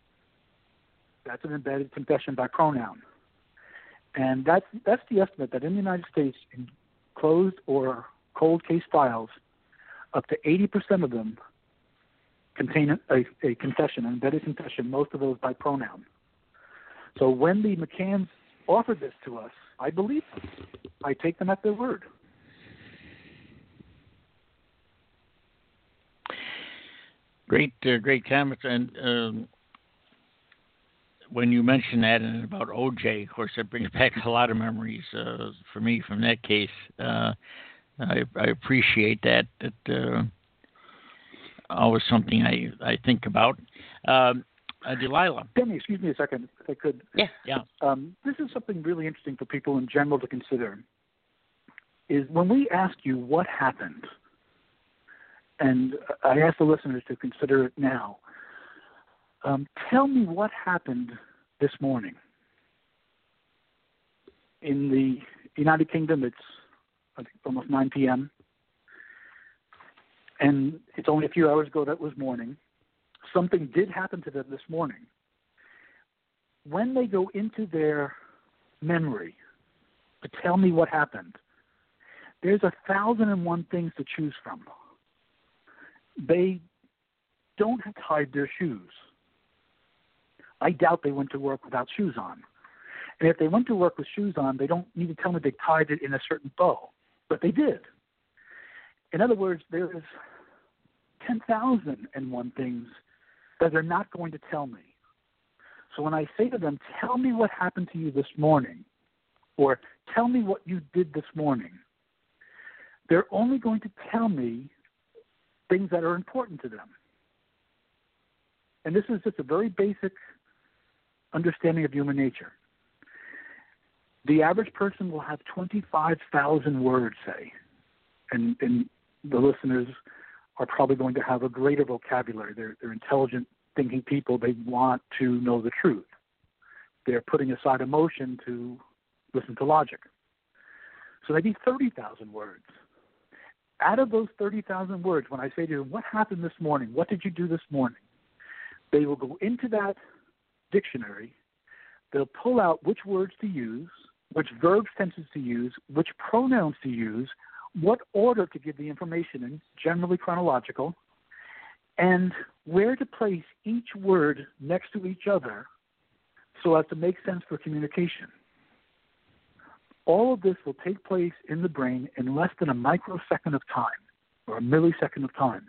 That's an embedded confession by pronoun. And that's, that's the estimate that in the United States, in closed or cold case files, up to eighty percent of them contain a, a confession, an embedded confession, most of those by pronoun. So when the McCanns offered this to us, I believe them. I take them at their word.
Great, uh, great comments. And um, when you mention that and about O J, of course, it brings back a lot of memories uh, for me from that case. Uh, I, I appreciate that. That uh, always something I, I think about. Um, uh, Delilah.
Demi, excuse me a second, if I could.
Yeah.
Yeah.
Um, this is something really interesting for people in general to consider, is when we ask you what happened, and I ask the listeners to consider it now, um, tell me what happened this morning. In the United Kingdom, it's I think almost nine p.m., and it's only a few hours ago that was morning. Something did happen to them this morning. When they go into their memory to tell me what happened, there's a thousand and one things to choose from. They don't have tied their shoes. I doubt they went to work without shoes on. And if they went to work with shoes on, they don't need to tell me they tied it in a certain bow. But they did. In other words, there is ten thousand and one things that they're not going to tell me. So when I say to them, tell me what happened to you this morning, or tell me what you did this morning, they're only going to tell me things that are important to them. And this is just a very basic understanding of human nature. The average person will have twenty-five thousand words, say, and, and the listeners are probably going to have a greater vocabulary. They're, they're intelligent, thinking people. They want to know the truth. They're putting aside emotion to listen to logic. So they need thirty thousand words. Out of those thirty thousand words, when I say to them, what happened this morning? What did you do this morning? They will go into that dictionary. They'll pull out which words to use, which verb tenses to use, which pronouns to use, what order to give the information in, generally chronological, and where to place each word next to each other so as to make sense for communication. All of this will take place in the brain in less than a microsecond of time, or a millisecond of time.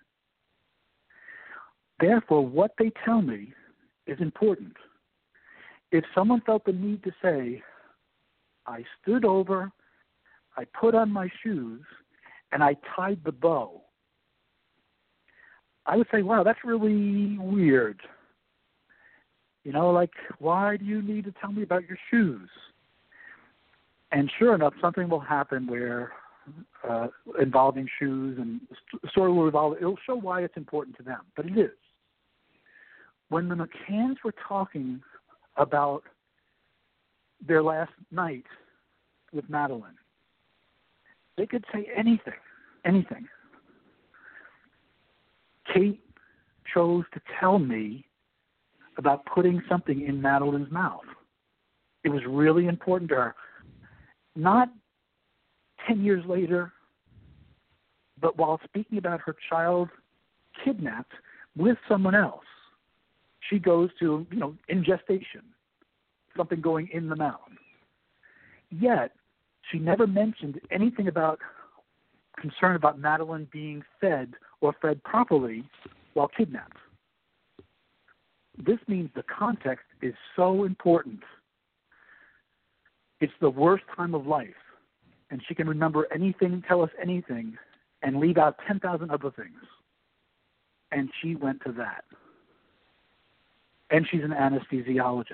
Therefore, what they tell me is important. If someone felt the need to say, I stood over, I put on my shoes, and I tied the bow, I would say, wow, that's really weird. You know, like, why do you need to tell me about your shoes? And sure enough, something will happen where uh, involving shoes, and the story will evolve. It'll show why it's important to them, but it is. When the McCanns were talking about their last night with Madeline, they could say anything, anything. Kate chose to tell me about putting something in Madeline's mouth. It was really important to her. Not ten years later, but while speaking about her child kidnapped with someone else, she goes to, you know, in gestation, something going in the mouth. Yet, she never mentioned anything about concern about Madeline being fed or fed properly while kidnapped. This means the context is so important. It's the worst time of life, and she can remember anything, tell us anything, and leave out ten thousand other things. And she went to that. And she's an anesthesiologist.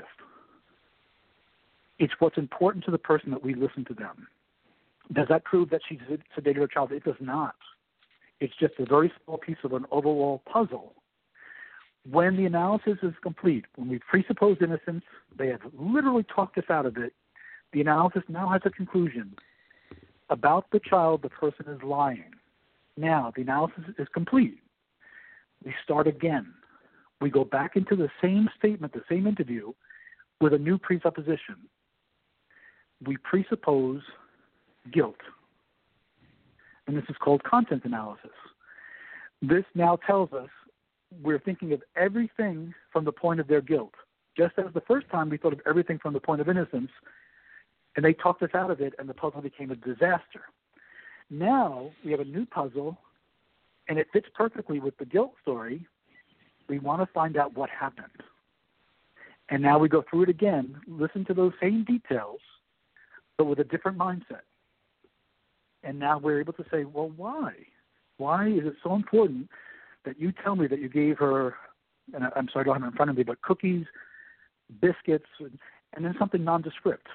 It's what's important to the person that we listen to them. Does that prove that she's sedated her child? It does not. It's just a very small piece of an overall puzzle. When the analysis is complete, when we presuppose innocence, they have literally talked us out of it. The analysis now has a conclusion. About the child, the person is lying. Now, the analysis is complete. We start again. We go back into the same statement, the same interview, with a new presupposition. We presuppose guilt. And this is called content analysis. This now tells us we're thinking of everything from the point of their guilt. Just as the first time we thought of everything from the point of innocence, and they talked us out of it, and the puzzle became a disaster. Now we have a new puzzle, and it fits perfectly with the guilt story. We want to find out what happened. And now we go through it again, listen to those same details, but with a different mindset. And now we're able to say, well, why? Why is it so important that you tell me that you gave her and I, I'm sorry I don't have it in front of me, but cookies, biscuits, and, and then something nondescript.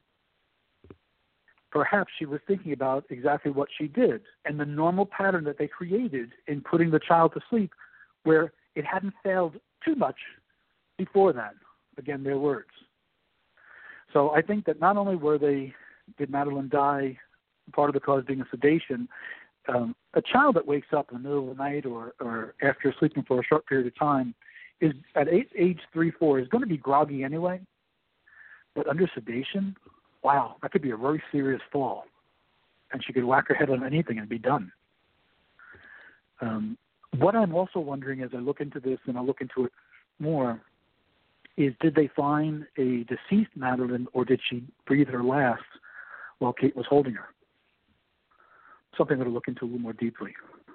Perhaps she was thinking about exactly what she did and the normal pattern that they created in putting the child to sleep, where it hadn't failed too much before that. Again, their words. So I think that not only were they, did Madeline die, part of the cause being a sedation, um, a child that wakes up in the middle of the night or, or after sleeping for a short period of time is at age, age three, four is going to be groggy anyway. But under sedation, wow, that could be a very serious fall. And she could whack her head on anything and be done. Um, what I'm also wondering as I look into this, and I'll look into it more, is did they find a deceased Madeline, or did she breathe her last while Kate was holding her? Something that I'll look into a little more deeply.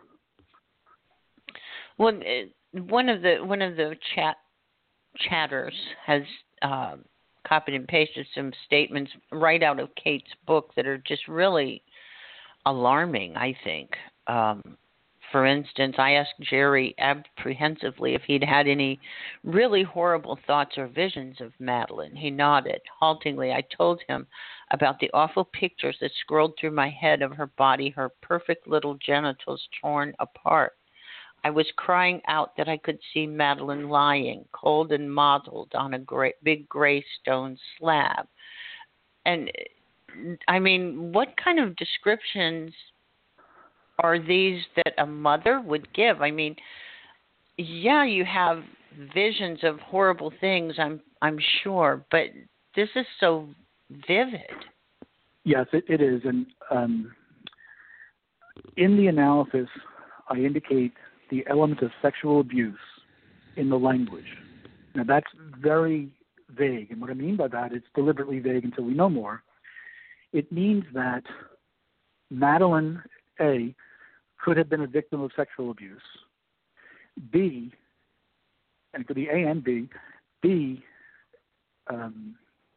Well, one of the one of the chat chatters has uh, copied and pasted some statements right out of Kate's book that are just really alarming, I think. Um, for instance, I asked Jerry apprehensively if he'd had any really horrible thoughts or visions of Madeline. He nodded. Haltingly, I told him about the awful pictures that scrolled through my head of her body, her perfect little genitals torn apart. I was crying out that I could see Madeline lying, cold and mottled, on a gray, big gray stone slab. And, I mean, what kind of descriptions are these that a mother would give? I mean, yeah, you have visions of horrible things, I'm I'm sure, but this is so vivid.
Yes, it, it is. And um, in the analysis, I indicate the element of sexual abuse in the language. Now, that's very vague. And what I mean by that, it's deliberately vague until we know more. It means that Madeline, A, could have been a victim of sexual abuse. B, and it could be A and B, B, um,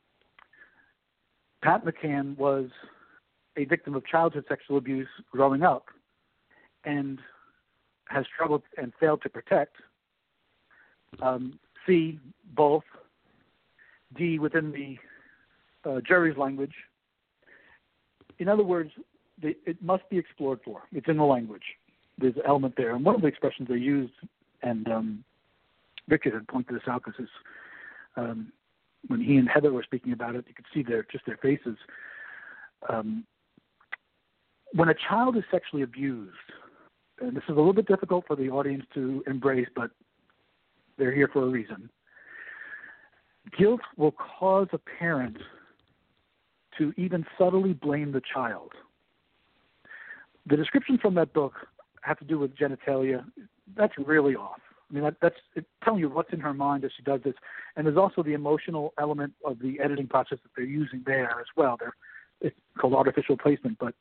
Pat McCann was a victim of childhood sexual abuse growing up and has struggled and failed to protect. Um, C, both. D, within the uh, jury's language. In other words, the, it must be explored for. It's in the language. There's an element there. And one of the expressions they used, and um, Richard had pointed this out because um, when he and Heather were speaking about it, you could see their just their faces. Um, when a child is sexually abused, and this is a little bit difficult for the audience to embrace, but they're here for a reason. Guilt will cause a parent to even subtly blame the child. The descriptions from that book have to do with genitalia. That's really off. I mean, that, that's it's telling you what's in her mind as she does this. And there's also the emotional element of the editing process that they're using there as well. They're, it's called artificial placement. But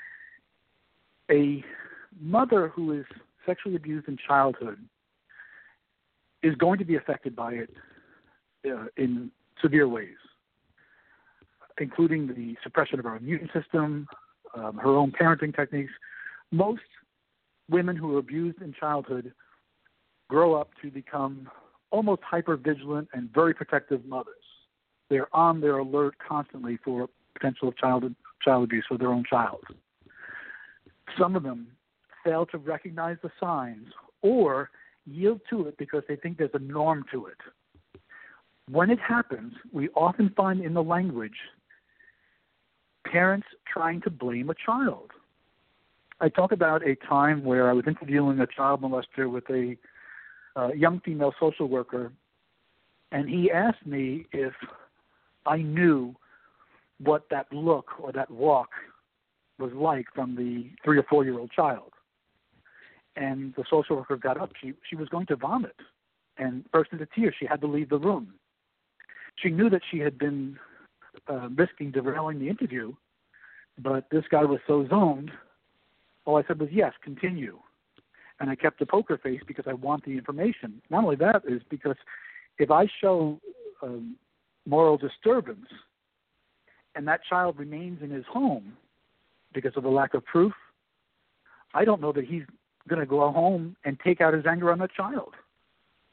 a mother who is sexually abused in childhood is going to be affected by it uh, in severe ways, including the suppression of her immune system, um, her own parenting techniques. Most women who are abused in childhood grow up to become almost hyper-vigilant and very protective mothers. They're on their alert constantly for potential child, child abuse for their own child. Some of them fail to recognize the signs or yield to it because they think there's a norm to it. When it happens, we often find in the language parents trying to blame a child. I talk about a time where I was interviewing a child molester with a uh, young female social worker, and he asked me if I knew what that look or that walk was like from the three or four-year-old child. And the social worker got up. She, she was going to vomit and burst into tears. She had to leave the room. She knew that she had been uh, risking derailing the interview, but this guy was so zoned, all I said was, yes, continue. And I kept a poker face because I want the information. Not only that is because if I show um, moral disturbance and that child remains in his home because of the lack of proof, I don't know that he's going to go home and take out his anger on that child.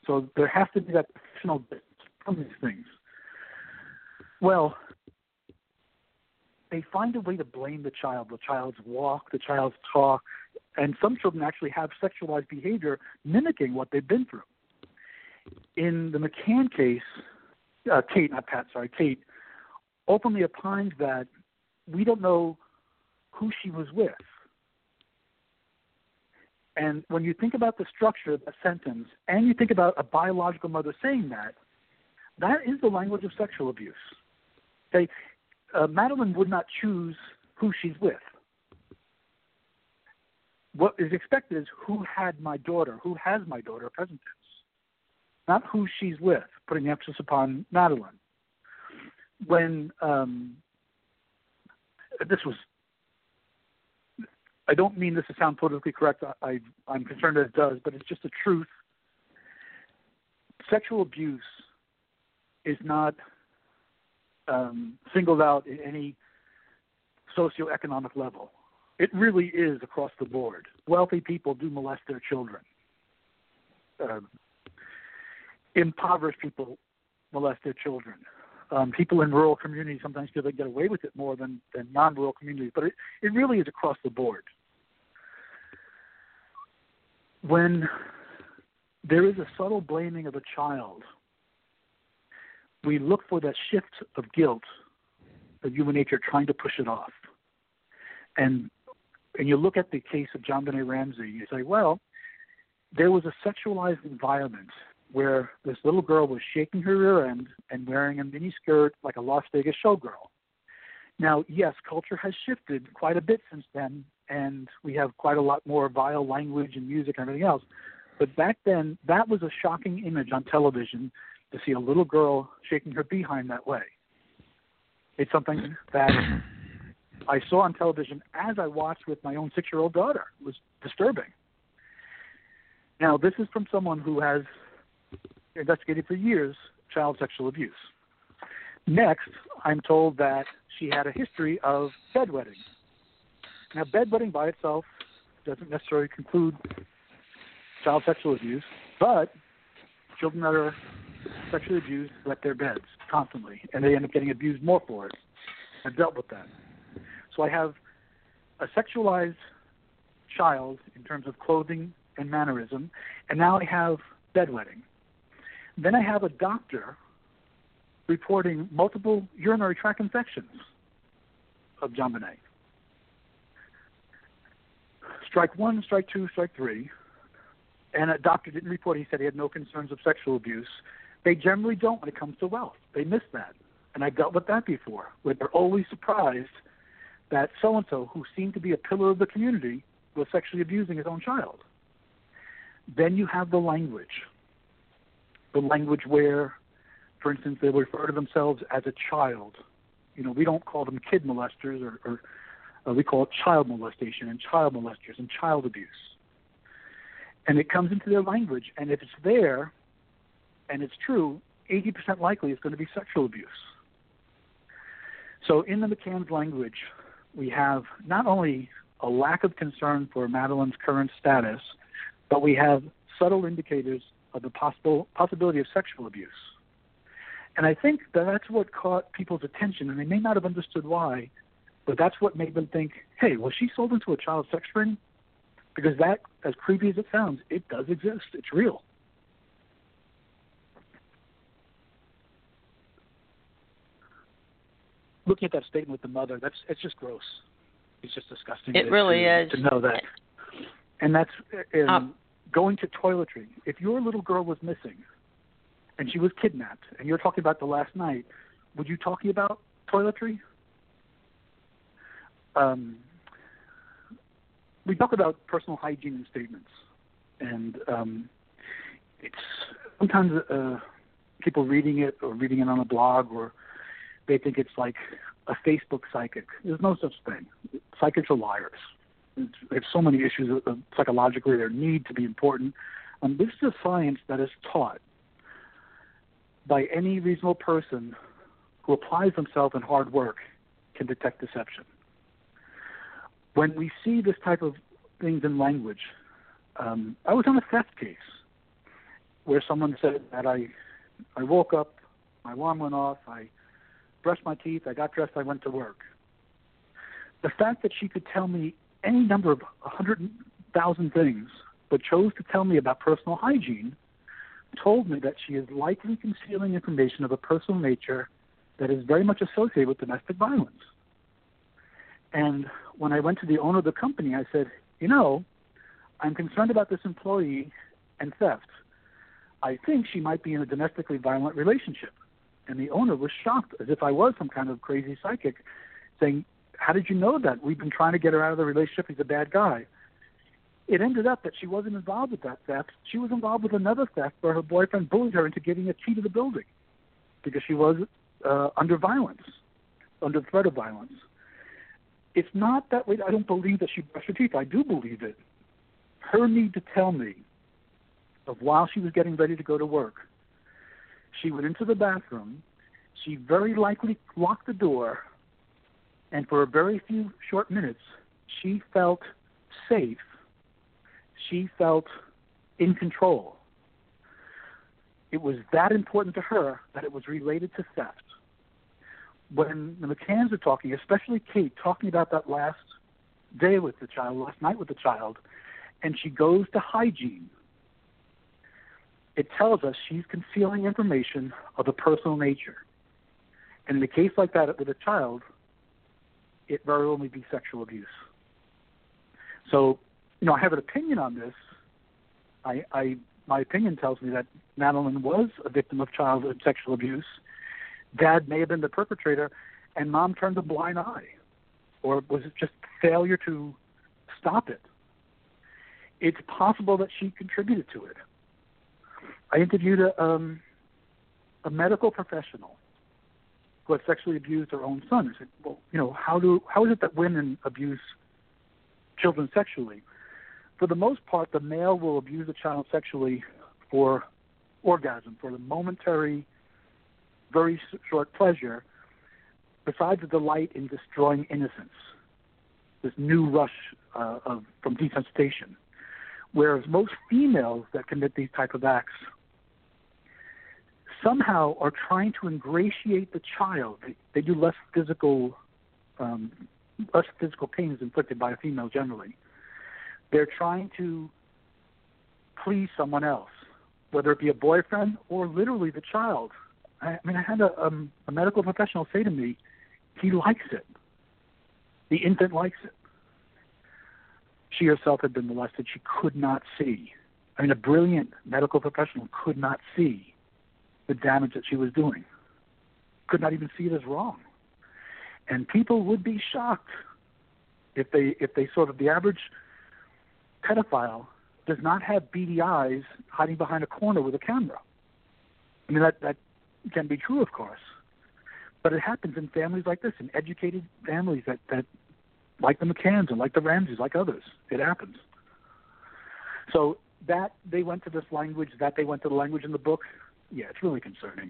So there has to be that professional distance from these things. Well, they find a way to blame the child, the child's walk, the child's talk, and some children actually have sexualized behavior mimicking what they've been through. In the McCann case, uh, Kate, not Pat, sorry, Kate, openly opines that we don't know who she was with. And when you think about the structure of that sentence, and you think about a biological mother saying that, that is the language of sexual abuse. Okay? Uh, Madeline would not choose who she's with. What is expected is who had my daughter, who has my daughter, present tense, not who she's with, putting the emphasis upon Madeline. When um, this was, I don't mean this to sound politically correct, I, I, I'm concerned that it does, but it's just the truth. Sexual abuse is not um, singled out in any socioeconomic level. It really is across the board. Wealthy people do molest their children. Um, impoverished people molest their children. Um, people in rural communities sometimes feel they get away with it more than, than non-rural communities, but it, it really is across the board. When there is a subtle blaming of a child, we look for that shift of guilt of human nature trying to push it off. And and you look at the case of JonBenét Ramsey, you say, well, there was a sexualized environment where this little girl was shaking her rear end and wearing a mini skirt like a Las Vegas showgirl. Now, yes, culture has shifted quite a bit since then, and we have quite a lot more vile language and music and everything else. But back then, that was a shocking image on television to see a little girl shaking her behind that way. It's something that I saw on television as I watched with my own six-year-old daughter. It was disturbing. Now, this is from someone who has investigated for years child sexual abuse. Next, I'm told that she had a history of bedwetting. Now, bedwetting by itself doesn't necessarily conclude child sexual abuse, but children that are sexually abused wet their beds constantly, and they end up getting abused more for it. I've dealt with that. So I have a sexualized child in terms of clothing and mannerism, and now I have bedwetting. Then I have a doctor reporting multiple urinary tract infections of JonBenét. Strike one, strike two, strike three. And a doctor didn't report. He said he had no concerns of sexual abuse. They generally don't when it comes to wealth. They miss that. And I've dealt with that before, where they're always surprised that so-and-so, who seemed to be a pillar of the community, was sexually abusing his own child. Then you have the language. The language where, for instance, they refer to themselves as a child. You know, we don't call them kid molesters, or, or uh, we call it child molestation and child molesters and child abuse. And it comes into their language, and if it's there, and it's true, eighty percent likely it's going to be sexual abuse. So in the McCann's language, we have not only a lack of concern for Madeline's current status, but we have subtle indicators of the possible possibility of sexual abuse. And I think that that's what caught people's attention, and they may not have understood why, but that's what made them think, hey, was she sold into a child sex ring? Because that, as creepy as it sounds, it does exist. It's real. Looking at that statement with the mother, that's it's just gross. It's just disgusting.
It really
to,
is.
to know that. And that's um,
um,
going to toiletry. If your little girl was missing and she was kidnapped, and you're talking about the last night, would you talking about toiletry? Um, we talk about personal hygiene in statements, and um, it's sometimes uh, people reading it or reading it on a blog, or they think it's like a Facebook psychic. There's no such thing. Psychics are liars. It's, they have so many issues uh, psychologically. They need to be important. Um, this is a science that is taught by any reasonable person who applies themselves in hard work can detect deception. When we see this type of things in language, um, I was on a theft case, where someone said that I, I woke up, my alarm went off, I brushed my teeth, I got dressed, I went to work. The fact that she could tell me any number of a hundred thousand things, but chose to tell me about personal hygiene, told me that she is likely concealing information of a personal nature that is very much associated with domestic violence. And when I went to the owner of the company, I said, you know, I'm concerned about this employee and theft. I think she might be in a domestically violent relationship. And the owner was shocked, as if I was some kind of crazy psychic, saying, how did you know that? We've been trying to get her out of the relationship. He's a bad guy. It ended up that she wasn't involved with that theft. She was involved with another theft where her boyfriend bullied her into giving a key to the building because she was uh, under violence, under threat of violence. It's not that way. I don't believe that she brushed her teeth. I do believe it. Her need to tell me of while she was getting ready to go to work, she went into the bathroom, she very likely locked the door, and for a very few short minutes, she felt safe. She felt in control. It was that important to her that it was related to theft. When the McCanns are talking, especially Kate, talking about that last day with the child, last night with the child, and she goes to hygiene, it tells us she's concealing information of a personal nature. And in a case like that with a child, it very well may be sexual abuse. So, you know, I have an opinion on this. I, I my opinion tells me that Madeline was a victim of childhood sexual abuse. Dad may have been the perpetrator, and Mom turned a blind eye. Or was it just failure to stop it? It's possible that she contributed to it. I interviewed a, um, a medical professional who had sexually abused her own son. I said, well, you know, how do how is it that women abuse children sexually? For the most part, the male will abuse a child sexually for orgasm, for the momentary, very short pleasure, besides the delight in destroying innocence, this new rush uh, of from desensitization. Whereas most females that commit these type of acts somehow are trying to ingratiate the child. They, they do less physical, um, less physical pain is inflicted by a female generally. They're trying to please someone else, whether it be a boyfriend or literally the child. I, I mean, I had a, um, a medical professional say to me, he likes it. The infant likes it. She herself had been molested. She could not see. I mean, a brilliant medical professional could not see the damage that she was doing. Could not even see it as wrong. And people would be shocked if they if they saw that the average pedophile does not have beady eyes hiding behind a corner with a camera. I mean, that, that can be true, of course. But it happens in families like this, in educated families that, that like the McCanns and like the Ramseys, like others. It happens. So that they went to this language, that they went to the language in the book, yeah, it's really concerning.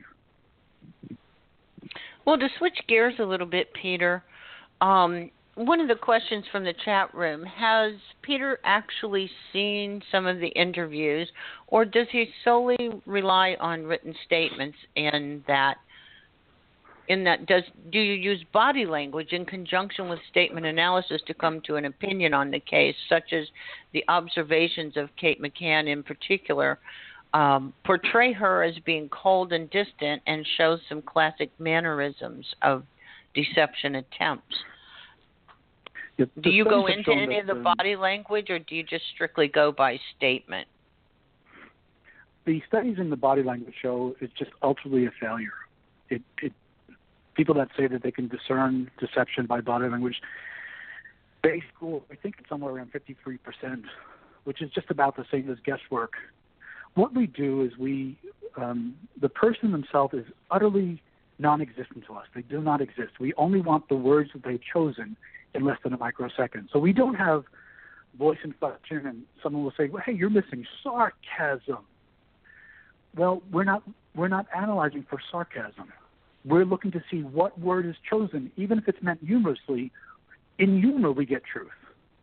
Well, to switch gears a little bit, Peter, um, one of the questions from the chat room, has Peter actually seen some of the interviews, or does he solely rely on written statements in that In that, does do you use body language in conjunction with statement analysis to come to an opinion on the case, such as the observations of Kate McCann in particular, um, portray her as being cold and distant and show some classic mannerisms of deception attempts?
Yeah,
do you go into any
that,
of the
um,
body language, or do you just strictly go by statement?
The studies in the body language show it's just ultimately a failure. It, it People that say that they can discern deception by body language, they score, I think it's somewhere around fifty-three percent, which is just about the same as guesswork. What we do is we, um, the person themselves is utterly non-existent to us. They do not exist. We only want the words that they've chosen in less than a microsecond. So we don't have voice inflection, and someone will say, well, hey, you're missing sarcasm. Well, we're not, we're not analyzing for sarcasm. We're looking to see what word is chosen, even if it's meant humorously. In humor, we get truth.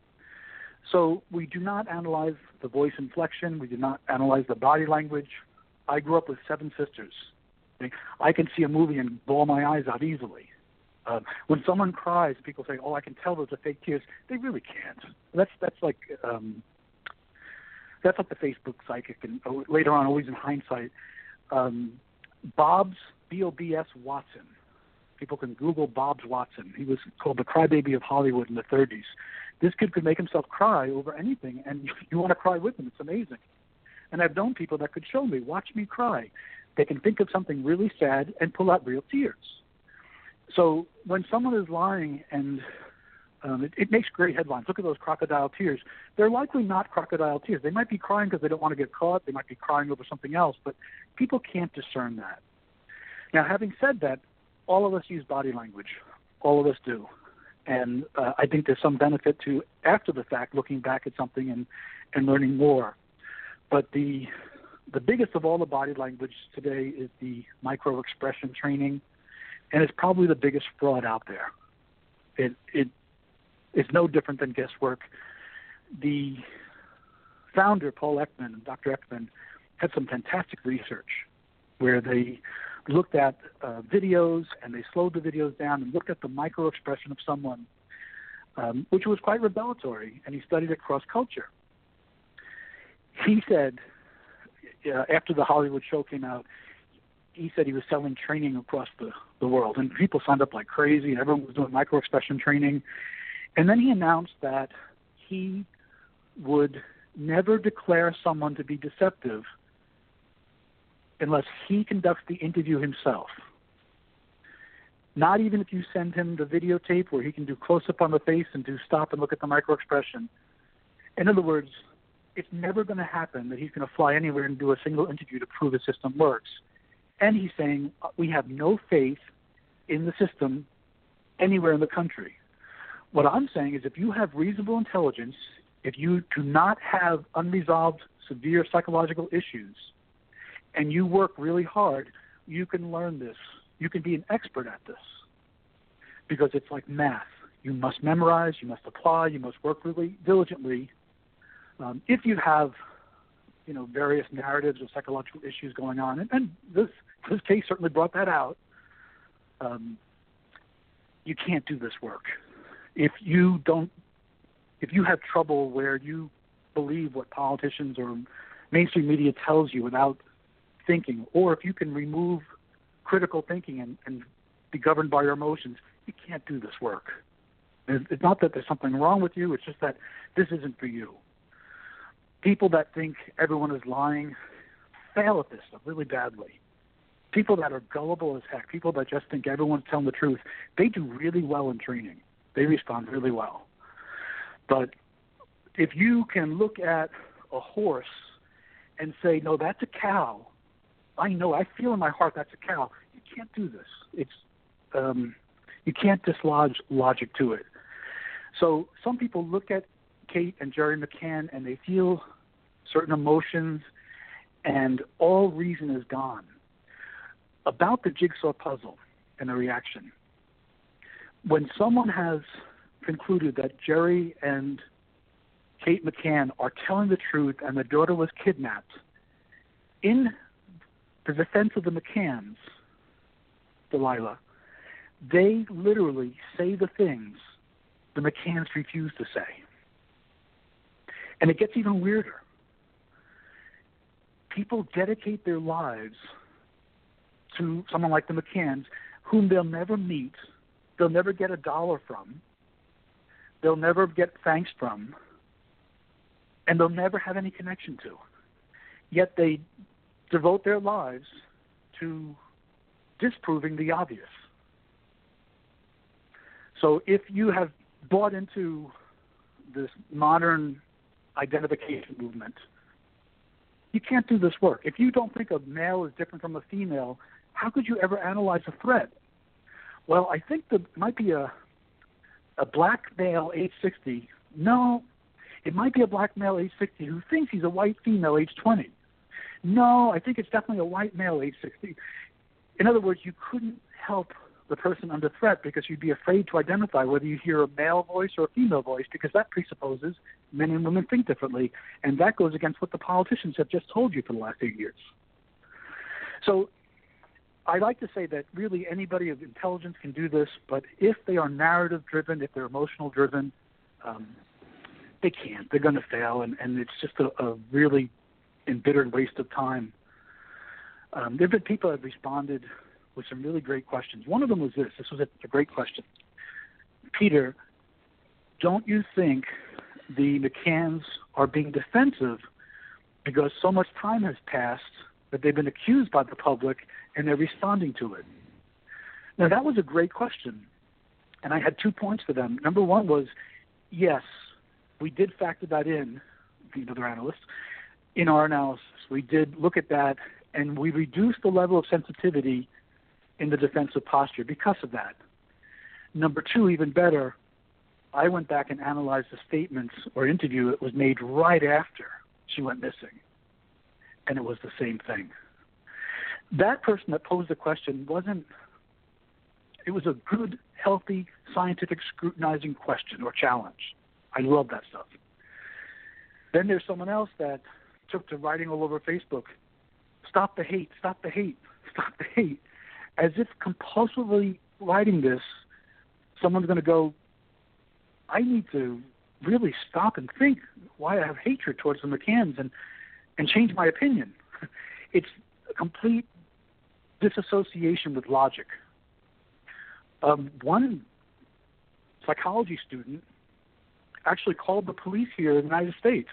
So we do not analyze the voice inflection. We do not analyze the body language. I grew up with seven sisters. I can see a movie and bawl my eyes out easily. Uh, when someone cries, people say, "Oh, I can tell those are fake tears." They really can't. That's that's like um, that's like the Facebook psychic, and oh, later on, always in hindsight, um, Bob's B O B S Watson. People can Google Bob's Watson. He was called the crybaby of Hollywood in the thirties. This kid could make himself cry over anything, and you, you want to cry with him. It's amazing. And I've known people that could show me, watch me cry. They can think of something really sad and pull out real tears. So when someone is lying, and um, it, it makes great headlines. Look at those crocodile tears. They're likely not crocodile tears. They might be crying because they don't want to get caught. They might be crying over something else, but people can't discern that. Now, having said that, all of us use body language. All of us do. And uh, I think there's some benefit to, after the fact, looking back at something and, and learning more. But the the biggest of all the body language today is the micro-expression training, and it's probably the biggest fraud out there. It it is no different than guesswork. The founder, Paul Ekman, Doctor Ekman, had some fantastic research where they looked at uh, videos, and they slowed the videos down and looked at the micro-expression of someone, um, which was quite revelatory, and he studied it cross-culture. He said, uh, after the Hollywood show came out, he said he was selling training across the, the world, and people signed up like crazy, and everyone was doing micro-expression training. And then he announced that he would never declare someone to be deceptive unless he conducts the interview himself. Not even if you send him the videotape where he can do close-up on the face and do stop and look at the micro-expression. In other words, it's never going to happen that he's going to fly anywhere and do a single interview to prove the system works. And he's saying we have no faith in the system anywhere in the country. What I'm saying is if you have reasonable intelligence, if you do not have unresolved severe psychological issues, and you work really hard, you can learn this. You can be an expert at this because it's like math. You must memorize, you must apply, you must work really diligently. Um, if you have, you know, various narratives or psychological issues going on, and, and this this case certainly brought that out, um, you can't do this work. If you don't, if you have trouble where you believe what politicians or mainstream media tells you without thinking, or if you can remove critical thinking and, and be governed by your emotions, you can't do this work. And it's not that there's something wrong with you, it's just that this isn't for you. People that think everyone is lying fail at this stuff really badly. People that are gullible as heck, people that just think everyone's telling the truth, they do really well in training. They respond really well. But if you can look at a horse and say, no, that's a cow, I know, I feel in my heart that's a cow. You can't do this. It's um, you can't dislodge logic to it. So some people look at Kate and Jerry McCann and they feel certain emotions, and all reason is gone. About the jigsaw puzzle and the reaction, when someone has concluded that Jerry and Kate McCann are telling the truth and the daughter was kidnapped, in the defense of the McCanns, Delilah, they literally say the things the McCanns refuse to say. And it gets even weirder. People dedicate their lives to someone like the McCanns, whom they'll never meet, they'll never get a dollar from, they'll never get thanks from, and they'll never have any connection to. Yet they devote their lives to disproving the obvious. So if you have bought into this modern identification movement, you can't do this work. If you don't think a male is different from a female, how could you ever analyze a threat? Well, I think there might be a a black male age sixty. No, it might be a black male age sixty who thinks he's a white female age twenty. No, I think it's definitely a white male age sixty. In other words, you couldn't help the person under threat because you'd be afraid to identify whether you hear a male voice or a female voice, because that presupposes men and women think differently, and that goes against what the politicians have just told you for the last eight years. So I like to say that really anybody of intelligence can do this, but if they are narrative-driven, if they're emotional-driven, um, they can't. They're going to fail, and, and it's just a, a really embittered waste of time. Um, there have been people that have responded with some really great questions. One of them was this. This was a, a great question. Peter, don't you think the McCanns are being defensive because so much time has passed that they've been accused by the public and they're responding to it? Now, that was a great question, and I had two points for them. Number one was, yes, we did factor that in, the other analysts, in our analysis. We did look at that, and we reduced the level of sensitivity in the defensive posture because of that. Number two, even better, I went back and analyzed the statements or interview that was made right after she went missing, and it was the same thing. That person that posed the question wasn't, it was a good, healthy, scientific, scrutinizing question or challenge. I love that stuff. Then there's someone else that took to writing all over Facebook, stop the hate, stop the hate, stop the hate, as if compulsively writing this, someone's going to go, I need to really stop and think why I have hatred towards the McCanns and, and change my opinion. It's a complete disassociation with logic. Um, one psychology student actually called the police here in the United States.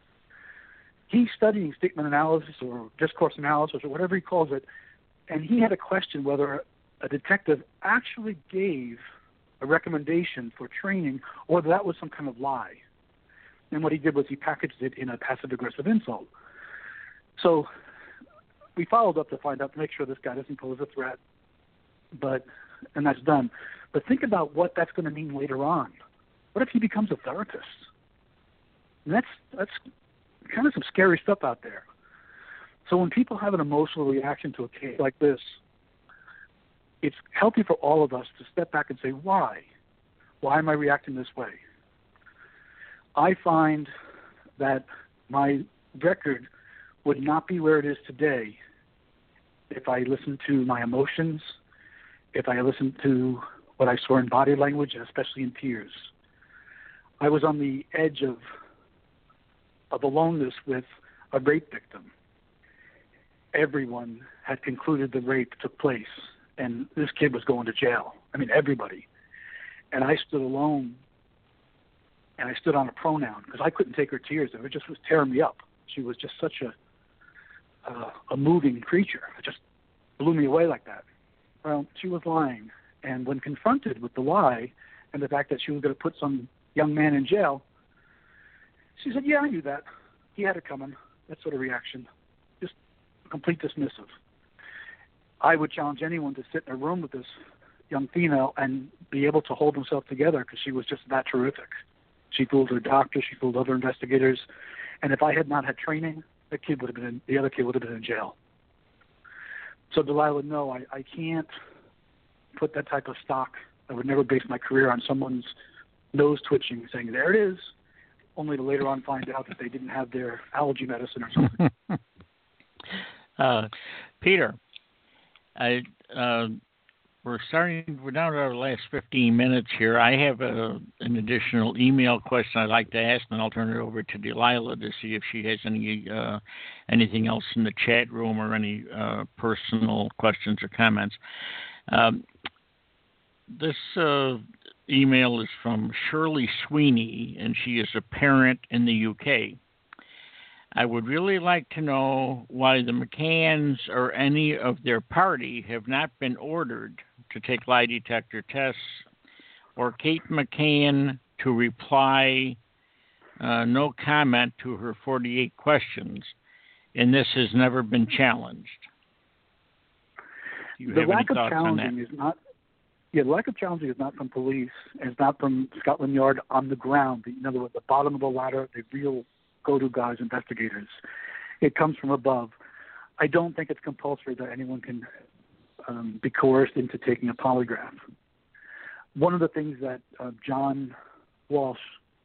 He's studying statement analysis or discourse analysis or whatever he calls it, and he had a question whether a detective actually gave a recommendation for training or whether that was some kind of lie. And what he did was he packaged it in a passive-aggressive insult. So we followed up to find out, to make sure this guy doesn't pose a threat, but and that's done. But think about what that's going to mean later on. What if he becomes a therapist? And that's that's kind of some scary stuff out there. So when people have an emotional reaction to a case like this, it's healthy for all of us to step back and say, why? Why am I reacting this way? I find that my record would not be where it is today if I listened to my emotions, if I listened to what I saw in body language, and especially in tears. I was on the edge of of aloneness with a rape victim. Everyone had concluded the rape took place, and this kid was going to jail. I mean, everybody. And I stood alone, and I stood on a pronoun because I couldn't take her tears. It just was tearing me up. She was just such a uh, a moving creature. It just blew me away like that. Well, she was lying, and when confronted with the lie and the fact that she was going to put some young man in jail, she said, yeah, I knew that. He had it coming. That sort of reaction. Just complete dismissive. I would challenge anyone to sit in a room with this young female and be able to hold himself together because she was just that terrific. She fooled her doctor. She fooled other investigators. And if I had not had training, the kid would have been in, the other kid would have been in jail. So Delilah, no, I, I can't put that type of stock. I would never base my career on someone's nose twitching, saying, there it is, only to later on find out that they didn't have their allergy medicine or something.
uh, Peter, I, uh, we're starting, we're down to our last fifteen minutes here. I have a, an additional email question I'd like to ask, and I'll turn it over to Delilah to see if she has any uh, anything else in the chat room or any uh, personal questions or comments. Um, this uh, email is from Shirley Sweeney, and she is a parent in the U K. I would really like to know why the McCanns or any of their party have not been ordered to take lie detector tests, or Kate McCann to reply uh, no comment to her forty-eight questions, and this has never been challenged. Do you
the
have
lack
any
of
thoughts on that?
challenging is not Yeah, the lack of challenging is not from police, and it's not from Scotland Yard on the ground. In other words, the bottom of the ladder, the real go-to guys, investigators. It comes from above. I don't think it's compulsory that anyone can um, be coerced into taking a polygraph. One of the things that uh, John Walsh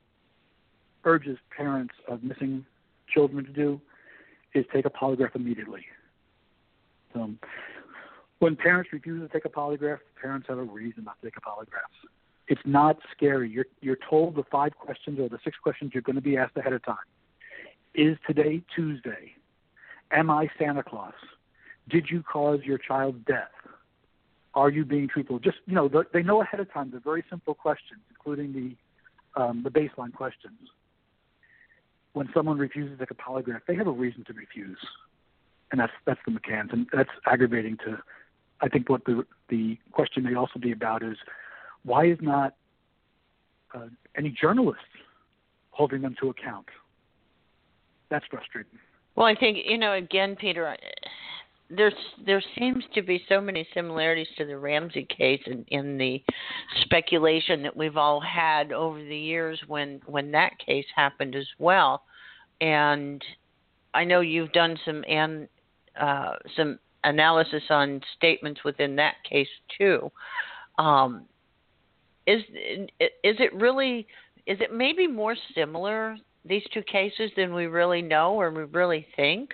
urges parents of missing children to do is take a polygraph immediately. Um, when parents refuse to take a polygraph, parents have a reason not to take a polygraph. It's not scary. You're you're told the five questions or the six questions you're going to be asked ahead of time. Is today Tuesday? Am I Santa Claus? Did you cause your child's death? Are you being truthful? Just, you know, they know ahead of time the very simple questions, including the um, the baseline questions. When someone refuses to take a polygraph, they have a reason to refuse, and that's that's the McCanns, and that's aggravating. To, I think what the the question may also be about is why is not uh, any journalists holding them to account? That's frustrating.
Well, I think, you know, again, Peter, there's there seems to be so many similarities to the Ramsey case in, in the speculation that we've all had over the years when, when that case happened as well. And I know you've done some an, uh, some analysis on statements within that case too. Um, is is it really is it maybe more similar, these two cases, than we really know or we really think?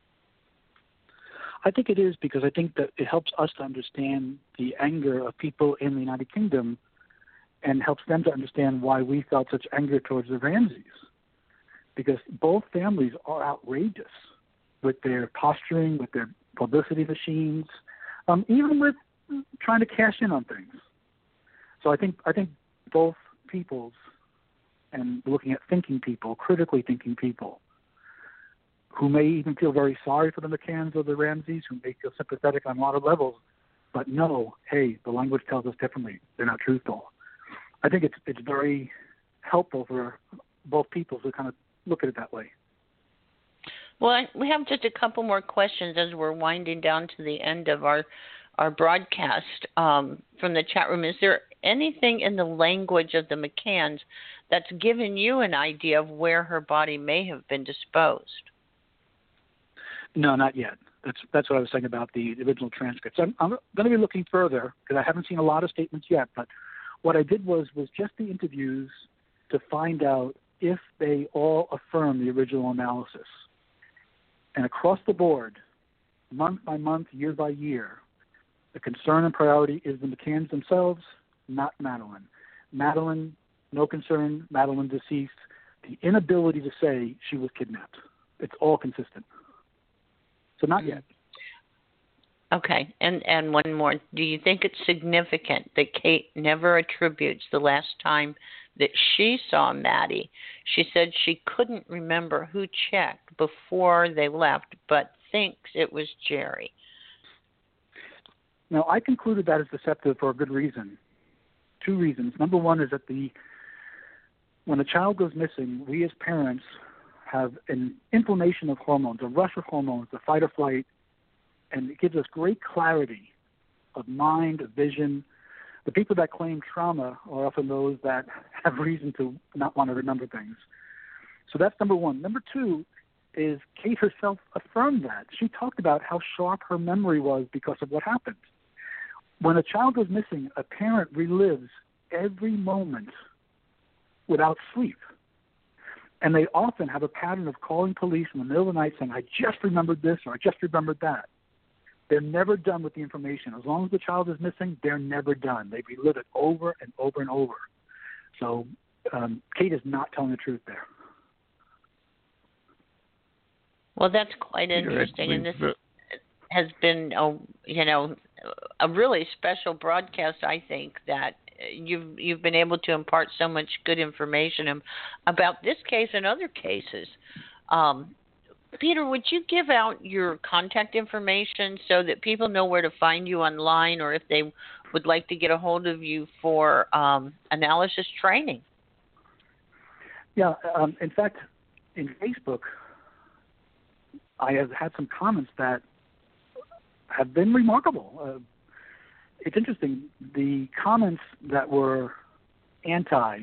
I think it is, because I think that it helps us to understand the anger of people in the United Kingdom and helps them to understand why we felt such anger towards the Ramseys. Because both families are outrageous with their posturing, with their publicity machines, um, even with trying to cash in on things. So I think I think both peoples, and looking at thinking people, critically thinking people, who may even feel very sorry for the McCanns or the Ramseys, who may feel sympathetic on a lot of levels, but know, hey, the language tells us differently. They're not truthful. I think it's it's very helpful for both people to kind of look at it that way.
Well, I, we have just a couple more questions as we're winding down to the end of our our broadcast um, from the chat room. Is there anything in the language of the McCanns that's given you an idea of where her body may have been disposed?
No, not yet. That's that's what I was saying about the original transcripts. I'm, I'm going to be looking further because I haven't seen a lot of statements yet. But what I did was was just the interviews to find out if they all affirm the original analysis. And across the board, month by month, year by year, the concern and priority is the McCanns themselves, not Madeleine. Madeleine, no concern. Madeleine deceased. The inability to say she was kidnapped. It's all consistent. So not yet.
Okay, and and one more. Do you think it's significant that Kate never attributes the last time that she saw Maddie? She said she couldn't remember who checked before they left, but thinks it was Jerry.
Now, I concluded that is deceptive for a good reason. Two reasons. Number one is that the when a child goes missing, we as parents have an inflammation of hormones, a rush of hormones, a fight or flight, and it gives us great clarity of mind, of vision. The people that claim trauma are often those that have reason to not want to remember things. So that's number one. Number two is Kate herself affirmed that. She talked about how sharp her memory was because of what happened. When a child goes missing, a parent relives every moment without sleep. And they often have a pattern of calling police in the middle of the night saying, I just remembered this or I just remembered that. They're never done with the information. As long as the child is missing, they're never done. They relive it over and over and over. So um, Kate is not telling the truth there.
Well, that's quite interesting. And this has been, a, you know, a really special broadcast, I think, that you've you've been able to impart so much good information about this case and other cases. Um, Peter, would you give out your contact information so that people know where to find you online, or if they would like to get a hold of you for um, analysis training?
Yeah, um, in fact, in Facebook, I have had some comments that have been remarkable. Uh, it's interesting. The comments that were anti,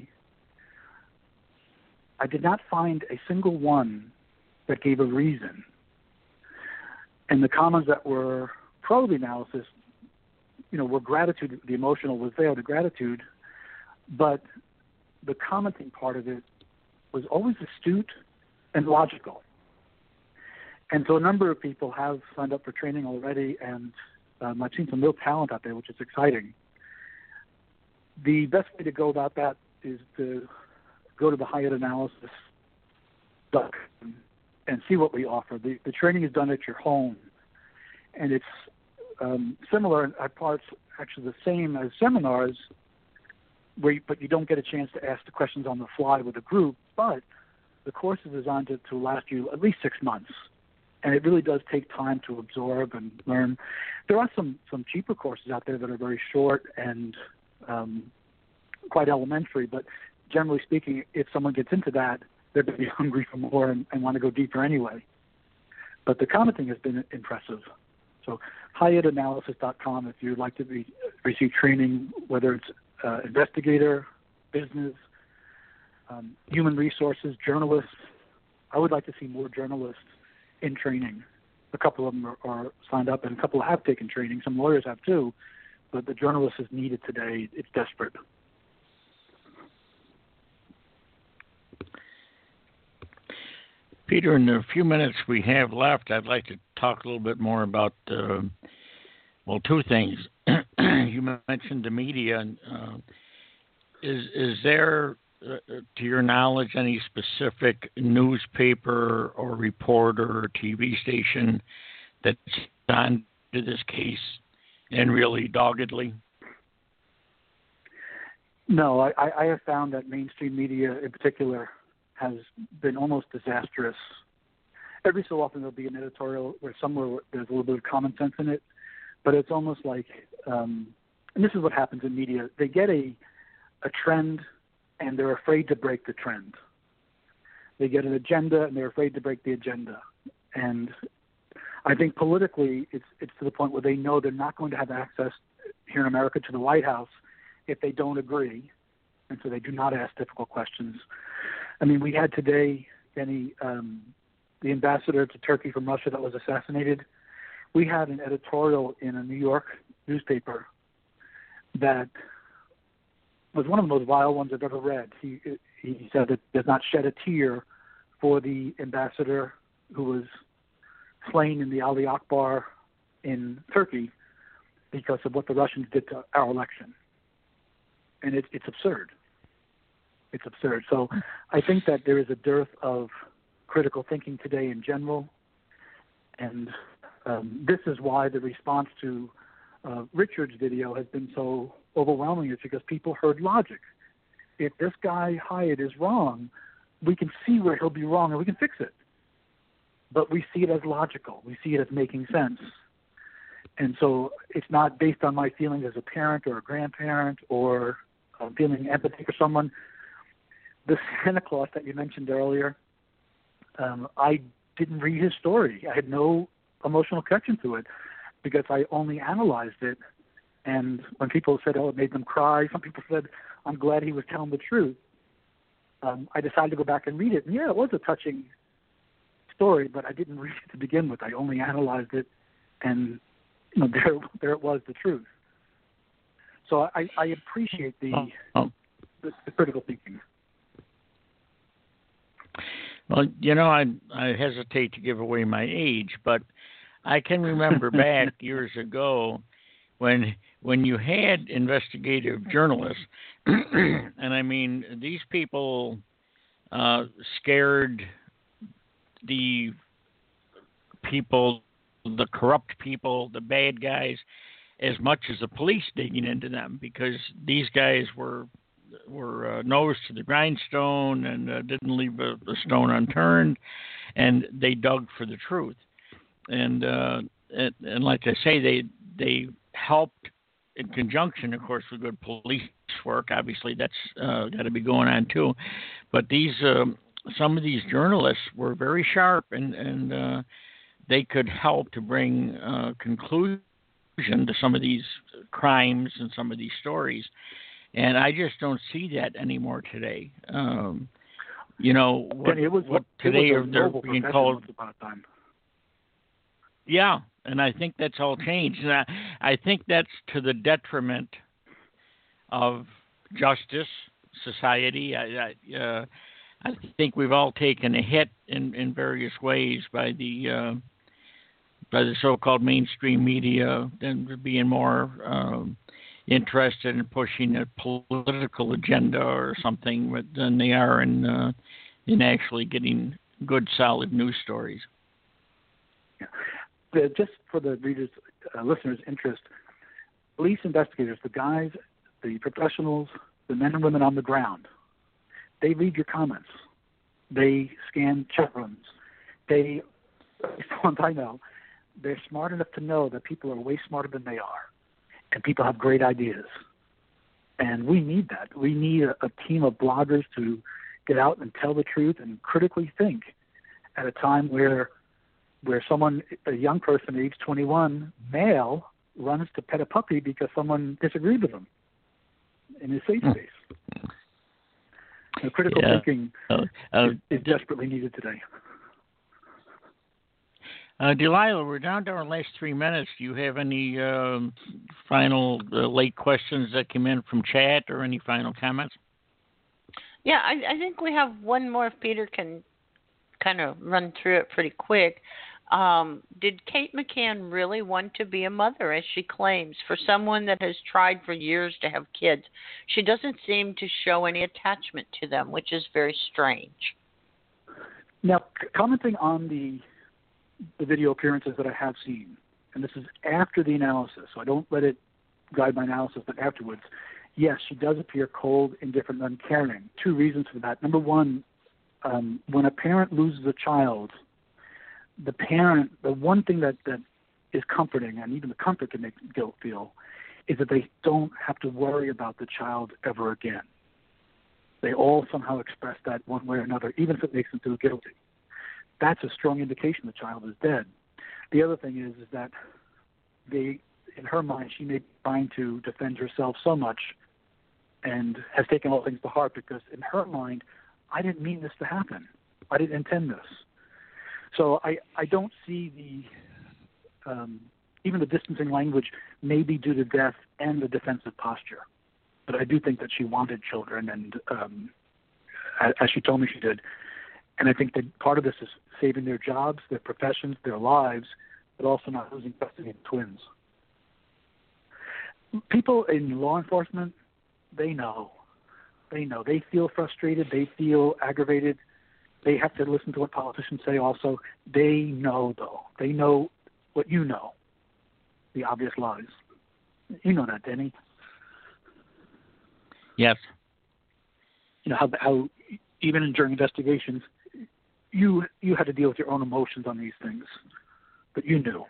I did not find a single one that gave a reason. And the comments that were pro the analysis, you know, were gratitude. The emotional was there, the gratitude, but the commenting part of it was always astute and logical. And so a number of people have signed up for training already, and um, I've seen some real talent out there, which is exciting. The best way to go about that is to go to the Hyatt Analysis dot com and see what we offer. The, the training is done at your home, and it's um, similar at parts, actually the same as seminars, where you, but you don't get a chance to ask the questions on the fly with a group, but the course is designed to, to last you at least six months. And it really does take time to absorb and learn. There are some, some cheaper courses out there that are very short and um, quite elementary, but generally speaking, if someone gets into that, they're going to be hungry for more and, and want to go deeper anyway. But the commenting has been impressive. So Hyatt Analysis dot com if you'd like to be, receive training, whether it's uh, investigator, business, um, human resources, journalists. I would like to see more journalists in training. A couple of them are, are signed up, and a couple have taken training. Some lawyers have too, but the journalist is needed today. It's desperate.
Peter, in the few minutes we have left, I'd like to talk a little bit more about, uh, well, two things. You mentioned the media. And, uh, is is there, uh, to your knowledge, any specific newspaper or reporter or T V station that's on to this case and really doggedly?
No, I, I have found that mainstream media in particular has been almost disastrous. Every so often there'll be an editorial where somewhere there's a little bit of common sense in it, but it's almost like, um, and this is what happens in media, they get a a trend and they're afraid to break the trend. They get an agenda and they're afraid to break the agenda. And I think politically it's it's to the point where they know they're not going to have access here in America to the White House if they don't agree, and so they do not ask difficult questions. I mean, we had today, Benny, um, the ambassador to Turkey from Russia that was assassinated. We had an editorial in a New York newspaper that was one of the most vile ones I've ever read. He he said that does not shed a tear for the ambassador who was slain in the Ali Akbar in Turkey because of what the Russians did to our election. And it, it's absurd. It's absurd. So I think that there is a dearth of critical thinking today in general. And um, this is why the response to uh, Richard's video has been so overwhelming, is because people heard logic. If this guy Hyatt is wrong, we can see where he'll be wrong and we can fix it. But we see it as logical. We see it as making sense. And so it's not based on my feelings as a parent or a grandparent or uh, feeling empathy for someone. The Santa Claus that you mentioned earlier, um, I didn't read his story. I had no emotional connection to it because I only analyzed it. And when people said, oh, it made them cry, some people said, I'm glad he was telling the truth. Um, I decided to go back and read it. And yeah, it was a touching story, but I didn't read it to begin with. I only analyzed it, and you know, there, there it was, the truth. So I, I appreciate the,
oh, oh.
the the critical thinking.
Well, you know, I I hesitate to give away my age, but I can remember back years ago when when you had investigative journalists, and I mean, these people uh, scared the people, the corrupt people, the bad guys, as much as the police digging into them, because these guys were were uh, nose to the grindstone and uh, didn't leave a, a stone unturned, and they dug for the truth. And, uh, and and like I say, they they helped in conjunction, of course, with good police work. Obviously, that's uh, got to be going on too. But these um, some of these journalists were very sharp, and and uh, they could help to bring uh, conclusion to some of these crimes and some of these stories. And I just don't see that anymore today. Um, you know, what,
it was,
what
it
today
was
are they're being called.
Time.
Yeah, and I think that's all changed. And I, I think that's to the detriment of justice, society. I, I, uh, I think we've all taken a hit in, in various ways by the uh, by the so-called mainstream media and being more um, interested in pushing a political agenda or something than they are in uh, in actually getting good, solid news stories.
Yeah. But just for the readers, uh, listeners' interest, police investigators, the guys, the professionals, the men and women on the ground, they read your comments. They scan chat rooms. They, as far as I know, they're smart enough to know that people are way smarter than they are, and people have great ideas. And we need that. We need a, a team of bloggers to get out and tell the truth and critically think at a time where where someone, a young person, age twenty-one, male, runs to pet a puppy because someone disagreed with him in a safe space. So critical
yeah.
thinking
uh, uh,
is, is desperately needed today.
Uh, Delilah, we're down to our last three minutes. Do you have any um, final uh, late questions that came in from chat or any final comments?
Yeah, I, I think we have one more if Peter can kind of run through it pretty quick. Um, did Kate McCann really want to be a mother, as she claims? For someone that has tried for years to have kids, she doesn't seem to show any attachment to them, which is very strange.
Now, c- commenting on the the video appearances that I have seen, and this is after the analysis, so I don't let it guide my analysis, but afterwards, yes, she does appear cold, indifferent, uncaring. Two reasons for that. Number one, um, when a parent loses a child, the parent, the one thing that, that is comforting, and even the comfort can make guilt feel, is that they don't have to worry about the child ever again. They all somehow express that one way or another, even if it makes them feel guilty. That's a strong indication the child is dead. The other thing is, is that they, in her mind, she may be trying to defend herself so much and has taken all things to heart because in her mind, I didn't mean this to happen. I didn't intend this. So I, I don't see the, um, even the distancing language may be due to death and the defensive posture. But I do think that she wanted children, and um, as she told me she did. And I think that part of this is saving their jobs, their professions, their lives, but also not losing custody of twins. People in law enforcement, they know. They know. They feel frustrated. They feel aggravated. They have to listen to what politicians say also. They know, though. They know what you know, the obvious lies. You know that, Denny.
Yes.
You know, how, how even during investigations, you you had to deal with your own emotions on these things, but you knew.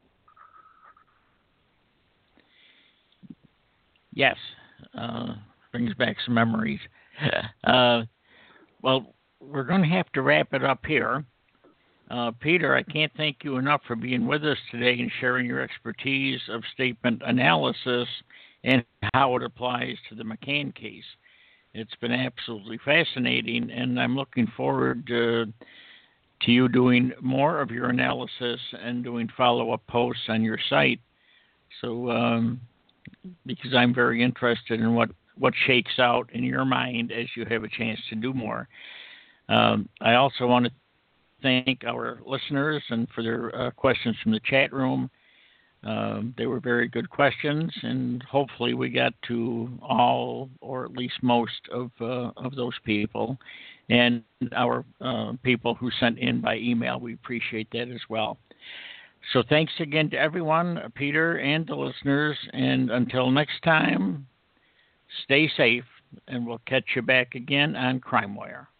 Yes. Uh, brings back some memories. Uh, well, we're going to have to wrap it up here. Uh, Peter, I can't thank you enough for being with us today and sharing your expertise of statement analysis and how it applies to the McCann case. It's been absolutely fascinating, and I'm looking forward to, to you doing more of your analysis and doing follow-up posts on your site. So, um, because I'm very interested in what, what shakes out in your mind as you have a chance to do more. Um, I also want to thank our listeners and for their uh, questions from the chat room. Um, they were very good questions, and hopefully we got to all, or at least most of uh, of those people, and our uh, people who sent in by email. We appreciate that as well. So thanks again to everyone, Peter, and the listeners. And until next time, stay safe, and we'll catch you back again on CrimeWire.